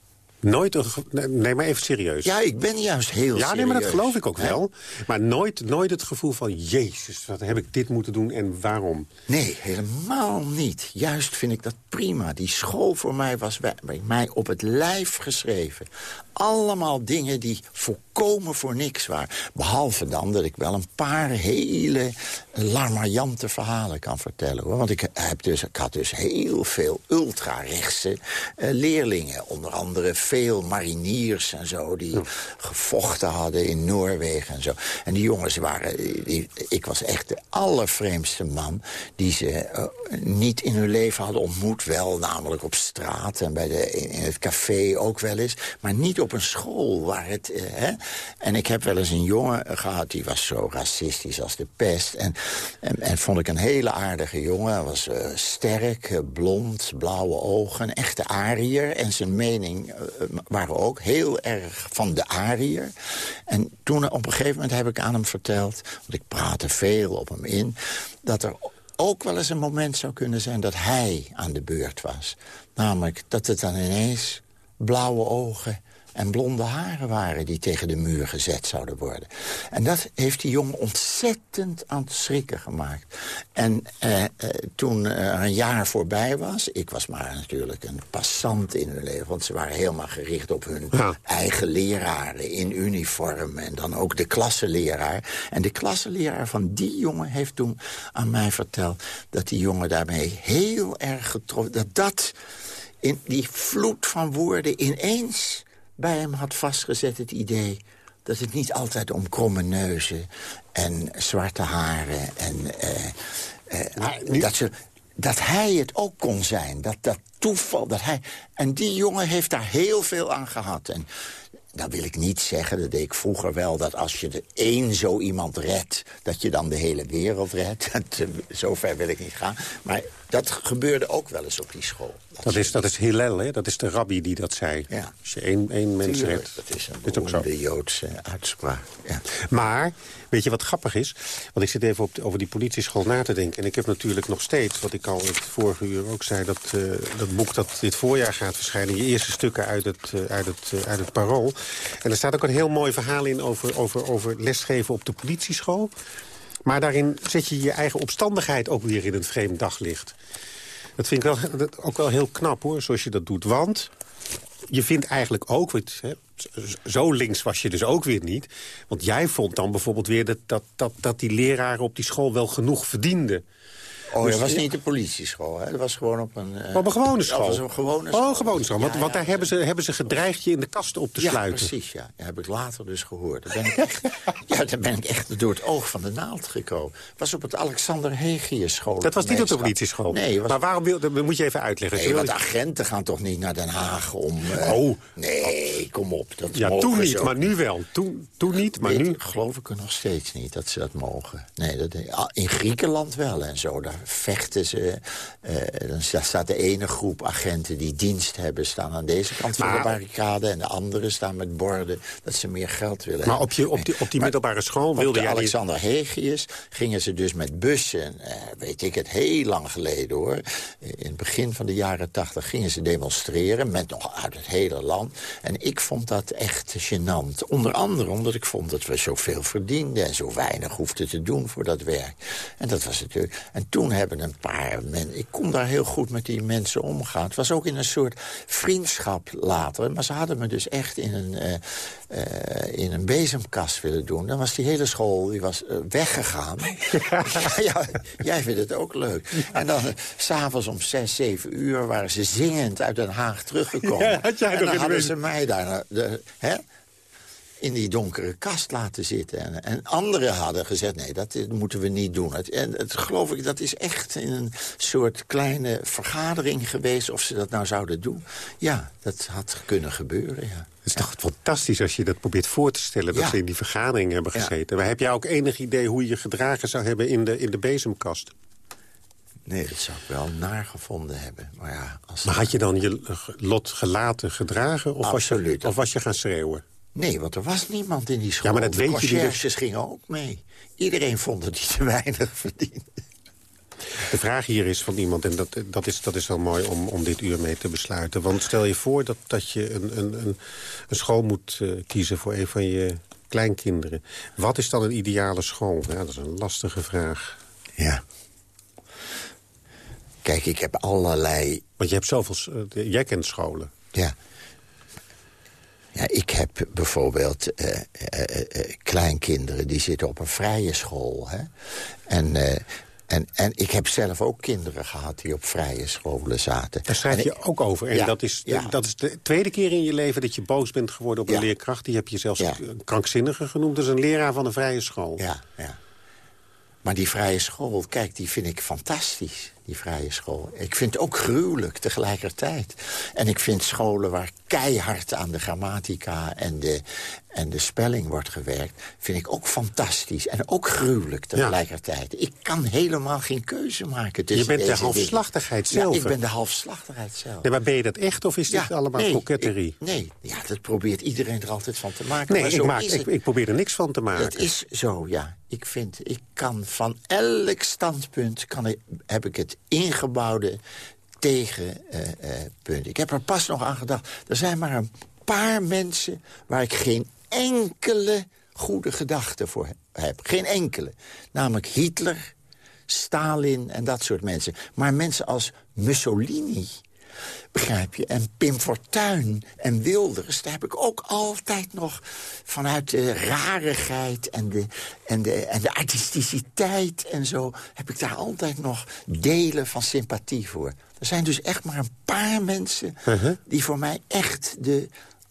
[SPEAKER 3] Nooit een... Nee, maar even serieus.
[SPEAKER 4] Ja, ik ben juist heel serieus.
[SPEAKER 3] Ja, nee, maar dat geloof ik ook
[SPEAKER 4] He?
[SPEAKER 3] wel. Maar nooit, nooit het gevoel van... Jezus, wat heb ik dit moeten doen en waarom?
[SPEAKER 4] Nee, helemaal niet. Juist vind ik dat prima. Die school voor mij was bij mij op het lijf geschreven. Allemaal dingen die volkomen voor niks waren. Behalve dan dat ik wel een paar hele larmoyante verhalen kan vertellen, hoor. Want ik, heb dus, ik had dus heel veel ultrarechtse uh, leerlingen. Onder andere veel mariniers en zo, die ja. gevochten hadden in Noorwegen en zo. En die jongens waren... Die, ik was echt de allervreemdste man die ze uh, niet in hun leven hadden ontmoet. Wel namelijk op straat en bij de, in het café ook wel eens. Maar niet op een school waar het... Uh, hè? En ik heb wel eens een jongen gehad, die was zo racistisch als de pest. En, en, en vond ik een hele aardige jongen. Hij was uh, sterk, uh, blond, blauwe ogen, een echte Ariër. En zijn mening uh, waren ook heel erg van de Ariër. En toen op een gegeven moment heb ik aan hem verteld... want ik praatte veel op hem in... dat er ook wel eens een moment zou kunnen zijn dat hij aan de beurt was. Namelijk dat het dan ineens blauwe ogen en blonde haren waren die tegen de muur gezet zouden worden. En dat heeft die jongen ontzettend aan het schrikken gemaakt. En eh, eh, toen er een jaar voorbij was... ik was maar natuurlijk een passant in hun leven... want ze waren helemaal gericht op hun ja. eigen leraren in uniform... en dan ook de klassenleraar. En de klassenleraar van die jongen heeft toen aan mij verteld... dat die jongen daarmee heel erg getroffen... dat dat in die vloed van woorden ineens bij hem had vastgezet het idee dat het niet altijd om kromme neuzen en zwarte haren en eh, eh, nu... dat, ze, dat hij het ook kon zijn. Dat, dat toeval, dat hij... En die jongen heeft daar heel veel aan gehad. En dan wil ik niet zeggen, dat deed ik vroeger wel... dat als je er één zo iemand redt, dat je dan de hele wereld redt. Zover wil ik niet gaan. Maar dat gebeurde ook wel eens op die school. Dat,
[SPEAKER 3] dat, is, dat is Hillel, hè? Dat is de rabbi die dat zei.
[SPEAKER 4] Ja.
[SPEAKER 3] Als je één, één mens redt.
[SPEAKER 4] Dat is een beroemde Joodse uitspraak. Ja.
[SPEAKER 3] Maar, weet je wat grappig is? Want ik zit even op de, over die politieschool na te denken. En ik heb natuurlijk nog steeds, wat ik al het vorige uur ook zei... dat, uh, dat boek dat dit voorjaar gaat verschijnen... je eerste stukken uit het, uh, uit het, uh, uit het Parool. En er staat ook een heel mooi verhaal in over, over, over lesgeven op de politieschool. Maar daarin zet je je eigen opstandigheid ook weer in het vreemd daglicht. Dat vind ik wel, dat ook wel heel knap, hoor, zoals je dat doet. Want je vindt eigenlijk ook... Hè, zo links was je dus ook weer niet. Want jij vond dan bijvoorbeeld weer dat, dat, dat, dat die leraren op die school wel genoeg verdienden.
[SPEAKER 4] Oh,
[SPEAKER 3] dus,
[SPEAKER 4] dat was niet de politieschool, hè? Dat was gewoon op een... Uh,
[SPEAKER 3] op een gewone school?
[SPEAKER 4] Dat was een gewone school.
[SPEAKER 3] Oh, gewone school. Want,
[SPEAKER 4] ja,
[SPEAKER 3] want
[SPEAKER 4] ja,
[SPEAKER 3] daar hebben ze, hebben ze gedreigd je in de kasten op te
[SPEAKER 4] ja,
[SPEAKER 3] sluiten.
[SPEAKER 4] Ja, precies, ja. Dat heb ik later dus gehoord. Daar ben ik echt, ja, daar ben ik echt door het oog van de naald gekomen. Het was op het Alexander Hegius school.
[SPEAKER 3] Dat was niet op de politieschool? Nee. Was... Maar waarom wil, dat moet je even uitleggen.
[SPEAKER 4] Nee, want agenten gaan toch niet naar Den Haag om... Uh...
[SPEAKER 3] Oh.
[SPEAKER 4] Nee, kom op. Dat
[SPEAKER 3] ja, toen niet, maar nu wel. Toen, toen niet, maar
[SPEAKER 4] Dit
[SPEAKER 3] nu...
[SPEAKER 4] geloof ik er nog steeds niet, dat ze dat mogen. Nee, dat, in Griekenland wel en zo. Daar vechten ze. Uh, dan staat de ene groep agenten die dienst hebben... staan aan deze kant van maar, de barricade... en de andere staan met borden dat ze meer geld willen
[SPEAKER 3] maar op, je, op die, op die maar, middelbare school wilde jij...
[SPEAKER 4] Alexander Hegius gingen ze dus met bussen... Uh, weet ik het, heel lang geleden hoor... in het begin van de jaren tachtig gingen ze demonstreren... met nog uit het hele land. En ik vond dat echt gênant. Onder andere omdat ik vond dat we zoveel verdienden... en zo weinig hoefden te doen voor dat werk. En dat was natuurlijk... En toen hebben een paar... Men, ik kon daar heel goed met die mensen omgaan. Het was ook in een soort vriendschap later. Maar ze hadden me dus echt in een, uh, uh, in een bezemkast willen doen. Dan was die hele school die was, uh, weggegaan. ja, ja, jij vindt het ook leuk. En dan uh, s'avonds om zes, zeven uur waren ze zingend uit Den Haag teruggekomen. Ja, had jij en dan hadden wezen. ze mij daar... De, hè, in die donkere kast laten zitten. En, en anderen hadden gezegd, nee, dat moeten we niet doen. Het, en het geloof ik, dat is echt in een soort kleine vergadering geweest... of ze dat nou zouden doen. Ja, dat had kunnen gebeuren, ja.
[SPEAKER 3] Het is toch fantastisch als je dat probeert voor te stellen... dat ja. ze in die vergadering hebben gezeten. Ja. Maar heb jij ook enig idee hoe je je gedragen zou hebben in de, in de bezemkast?
[SPEAKER 4] Nee, dat zou ik wel naar gevonden hebben. Maar, ja, als
[SPEAKER 3] maar had je dan je lot gelaten gedragen? Of was je, of was je gaan schreeuwen?
[SPEAKER 4] Nee, want er was niemand in die school.
[SPEAKER 3] Ja, maar dat
[SPEAKER 4] de
[SPEAKER 3] weet
[SPEAKER 4] conciërges
[SPEAKER 3] je
[SPEAKER 4] gingen ook mee. Iedereen vond dat hij te weinig verdiende.
[SPEAKER 3] De vraag hier is van iemand, en dat, dat, is, dat is wel mooi om, om dit uur mee te besluiten. Want stel je voor dat, dat je een, een, een, een school moet uh, kiezen voor een van je kleinkinderen. Wat is dan een ideale school? Ja, dat is een lastige vraag.
[SPEAKER 4] Ja. Kijk, ik heb allerlei...
[SPEAKER 3] Want je hebt zoveel... Uh, jij kent scholen.
[SPEAKER 4] Ja. Ja, ik heb bijvoorbeeld uh, uh, uh, kleinkinderen die zitten op een vrije school. Hè? En, uh, en, en ik heb zelf ook kinderen gehad die op vrije scholen zaten.
[SPEAKER 3] Daar schrijf je
[SPEAKER 4] ik,
[SPEAKER 3] ook over. En
[SPEAKER 4] ja,
[SPEAKER 3] dat, is de,
[SPEAKER 4] ja.
[SPEAKER 3] dat is de tweede keer in je leven dat je boos bent geworden op een ja. leerkracht. Die heb je zelfs ja. een krankzinnige genoemd. Dus een leraar van een vrije school.
[SPEAKER 4] Ja, ja. Maar die vrije school, kijk, die vind ik fantastisch. Die vrije school. Ik vind het ook gruwelijk tegelijkertijd. En ik vind scholen waar keihard aan de grammatica en de, en de spelling wordt gewerkt... vind ik ook fantastisch. En ook gruwelijk tegelijkertijd. Ja. Ik kan helemaal geen keuze maken.
[SPEAKER 3] Je bent de halfslachtigheid zelf.
[SPEAKER 4] Ja, ik ben de halfslachtigheid zelf.
[SPEAKER 3] Nee, maar ben je dat echt of is dit ja, allemaal
[SPEAKER 4] nee,
[SPEAKER 3] koketterie?
[SPEAKER 4] Ik, nee, ja, dat probeert iedereen er altijd van te maken.
[SPEAKER 3] Nee,
[SPEAKER 4] maar
[SPEAKER 3] ik,
[SPEAKER 4] zo
[SPEAKER 3] maak,
[SPEAKER 4] is
[SPEAKER 3] ik, ik probeer er niks van te maken.
[SPEAKER 4] Het is zo, ja. Ik vind, ik kan van elk standpunt kan ik, heb ik het ingebouwde tegenpunt. Uh, uh, ik heb er pas nog aan gedacht. Er zijn maar een paar mensen waar ik geen enkele goede gedachte voor heb. Geen enkele. Namelijk Hitler, Stalin en dat soort mensen. Maar mensen als Mussolini... Begrijp je? En Pim Fortuyn en Wilders, daar heb ik ook altijd nog... vanuit de rarigheid en de, en de, en de artisticiteit en zo... heb ik daar altijd nog delen van sympathie voor. Er zijn dus echt maar een paar mensen... Uh-huh. die voor mij echt de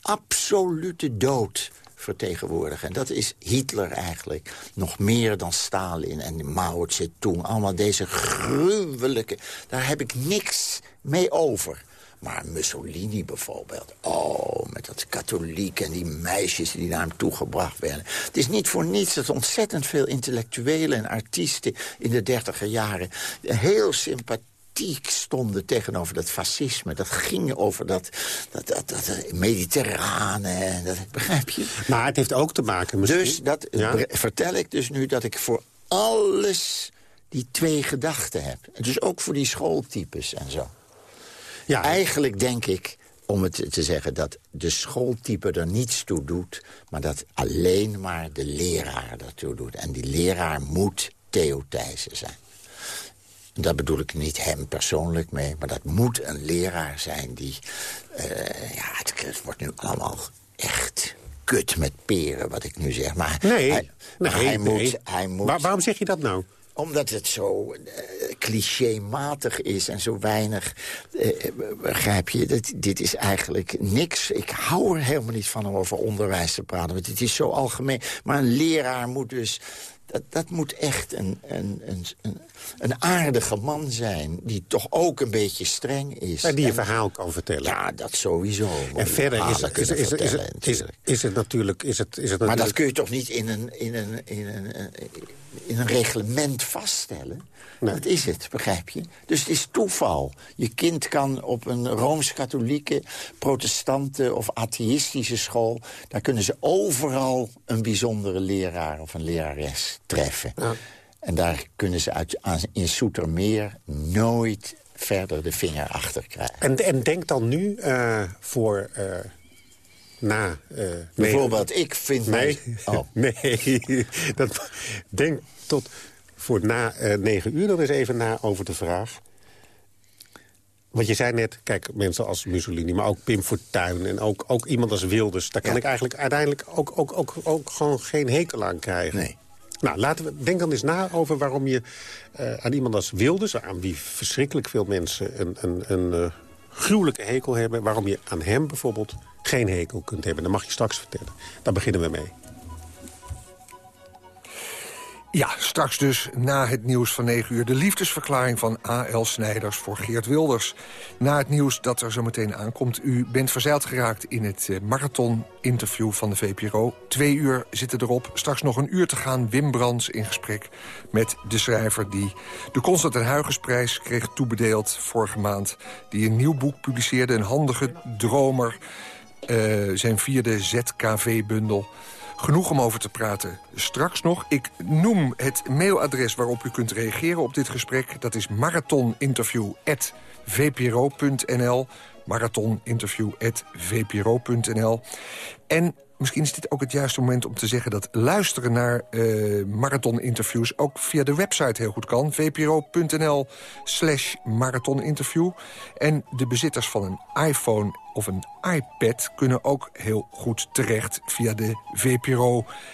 [SPEAKER 4] absolute dood vertegenwoordigen. En dat is Hitler eigenlijk. Nog meer dan Stalin en Mao Zedong. Allemaal deze gruwelijke... Daar heb ik niks mee over. Maar Mussolini bijvoorbeeld. Oh, met dat katholiek en die meisjes die naar hem toegebracht werden. Het is niet voor niets dat ontzettend veel intellectuelen en artiesten... in de dertiger jaren heel sympathiek stonden tegenover dat fascisme. Dat ging over dat, dat, dat, dat mediterrane. Dat, begrijp je?
[SPEAKER 3] Maar het heeft ook te maken misschien...
[SPEAKER 4] Dus dat ja. vertel ik dus nu dat ik voor alles die twee gedachten heb. Dus ook voor die schooltypes en zo. Ja. Eigenlijk denk ik, om het te zeggen, dat de schooltype er niets toe doet... maar dat alleen maar de leraar ertoe doet. En die leraar moet Theo Thijssen zijn. Daar bedoel ik niet hem persoonlijk mee, maar dat moet een leraar zijn die... Uh, ja, het, het wordt nu allemaal echt kut met peren, wat ik nu zeg. Maar
[SPEAKER 3] nee,
[SPEAKER 4] hij,
[SPEAKER 3] nee,
[SPEAKER 4] maar hij,
[SPEAKER 3] nee.
[SPEAKER 4] Moet, hij moet...
[SPEAKER 3] Waar, waarom zeg je dat nou?
[SPEAKER 4] Omdat het zo uh, clichématig is en zo weinig... Uh, begrijp je, dat, dit is eigenlijk niks. Ik hou er helemaal niet van om over onderwijs te praten. Want het is zo algemeen. Maar een leraar moet dus... Dat, dat moet echt een, een, een, een aardige man zijn... die toch ook een beetje streng is.
[SPEAKER 3] En die je
[SPEAKER 4] en,
[SPEAKER 3] verhaal kan vertellen.
[SPEAKER 4] Ja, dat sowieso.
[SPEAKER 3] En verder is, is, is, is, is, is, is het natuurlijk... Is het, is het
[SPEAKER 4] maar
[SPEAKER 3] natuurlijk...
[SPEAKER 4] dat kun je toch niet in een, in een, in een, in een reglement vaststellen? Nee. Dat is het, begrijp je? Dus het is toeval. Je kind kan op een Rooms-katholieke, protestante of atheïstische school... daar kunnen ze overal een bijzondere leraar of een lerares treffen. Ja. En daar kunnen ze uit, in Soetermeer nooit verder de vinger achter krijgen.
[SPEAKER 3] En, en denk dan nu uh, voor... Uh... Na, uh,
[SPEAKER 4] Bijvoorbeeld,
[SPEAKER 3] nee.
[SPEAKER 4] ik vind...
[SPEAKER 3] Nee,
[SPEAKER 4] mij... oh.
[SPEAKER 3] nee. Dat, denk tot voor na uh, negen uur nog eens even na over de vraag. Want je zei net, kijk, mensen als Mussolini, maar ook Pim Fortuyn... en ook, ook iemand als Wilders, daar kan ja. ik eigenlijk uiteindelijk ook, ook, ook, ook gewoon geen hekel aan krijgen.
[SPEAKER 4] Nee.
[SPEAKER 3] Nou, laten we, denk dan eens na over waarom je uh, aan iemand als Wilders... aan wie verschrikkelijk veel mensen een, een, een uh, gruwelijke hekel hebben... waarom je aan hem bijvoorbeeld geen hekel kunt hebben. Dat mag je straks vertellen. Daar beginnen we mee.
[SPEAKER 2] Ja, straks dus na het nieuws van negen uur... de liefdesverklaring van A L Snijders voor Geert Wilders. Na het nieuws dat er zo meteen aankomt. U bent verzeild geraakt in het uh, marathon-interview van de V P R O. Twee uur zitten erop. Straks nog een uur te gaan. Wim Brands in gesprek met de schrijver... die de Constantin Huygensprijs kreeg toebedeeld vorige maand. Die een nieuw boek publiceerde, een handige dromer... Uh, zijn vierde Z K V-bundel. Genoeg om over te praten. Straks nog, ik noem het mailadres waarop u kunt reageren op dit gesprek. Dat is marathoninterview at v p r o punt n l. marathoninterview at v p r o punt n l. En misschien is dit ook het juiste moment om te zeggen... dat luisteren naar uh, marathoninterviews ook via de website heel goed kan. v p r o punt n l slash marathoninterview. En de bezitters van een iPhone of een iPad kunnen ook heel goed terecht... via de V P R O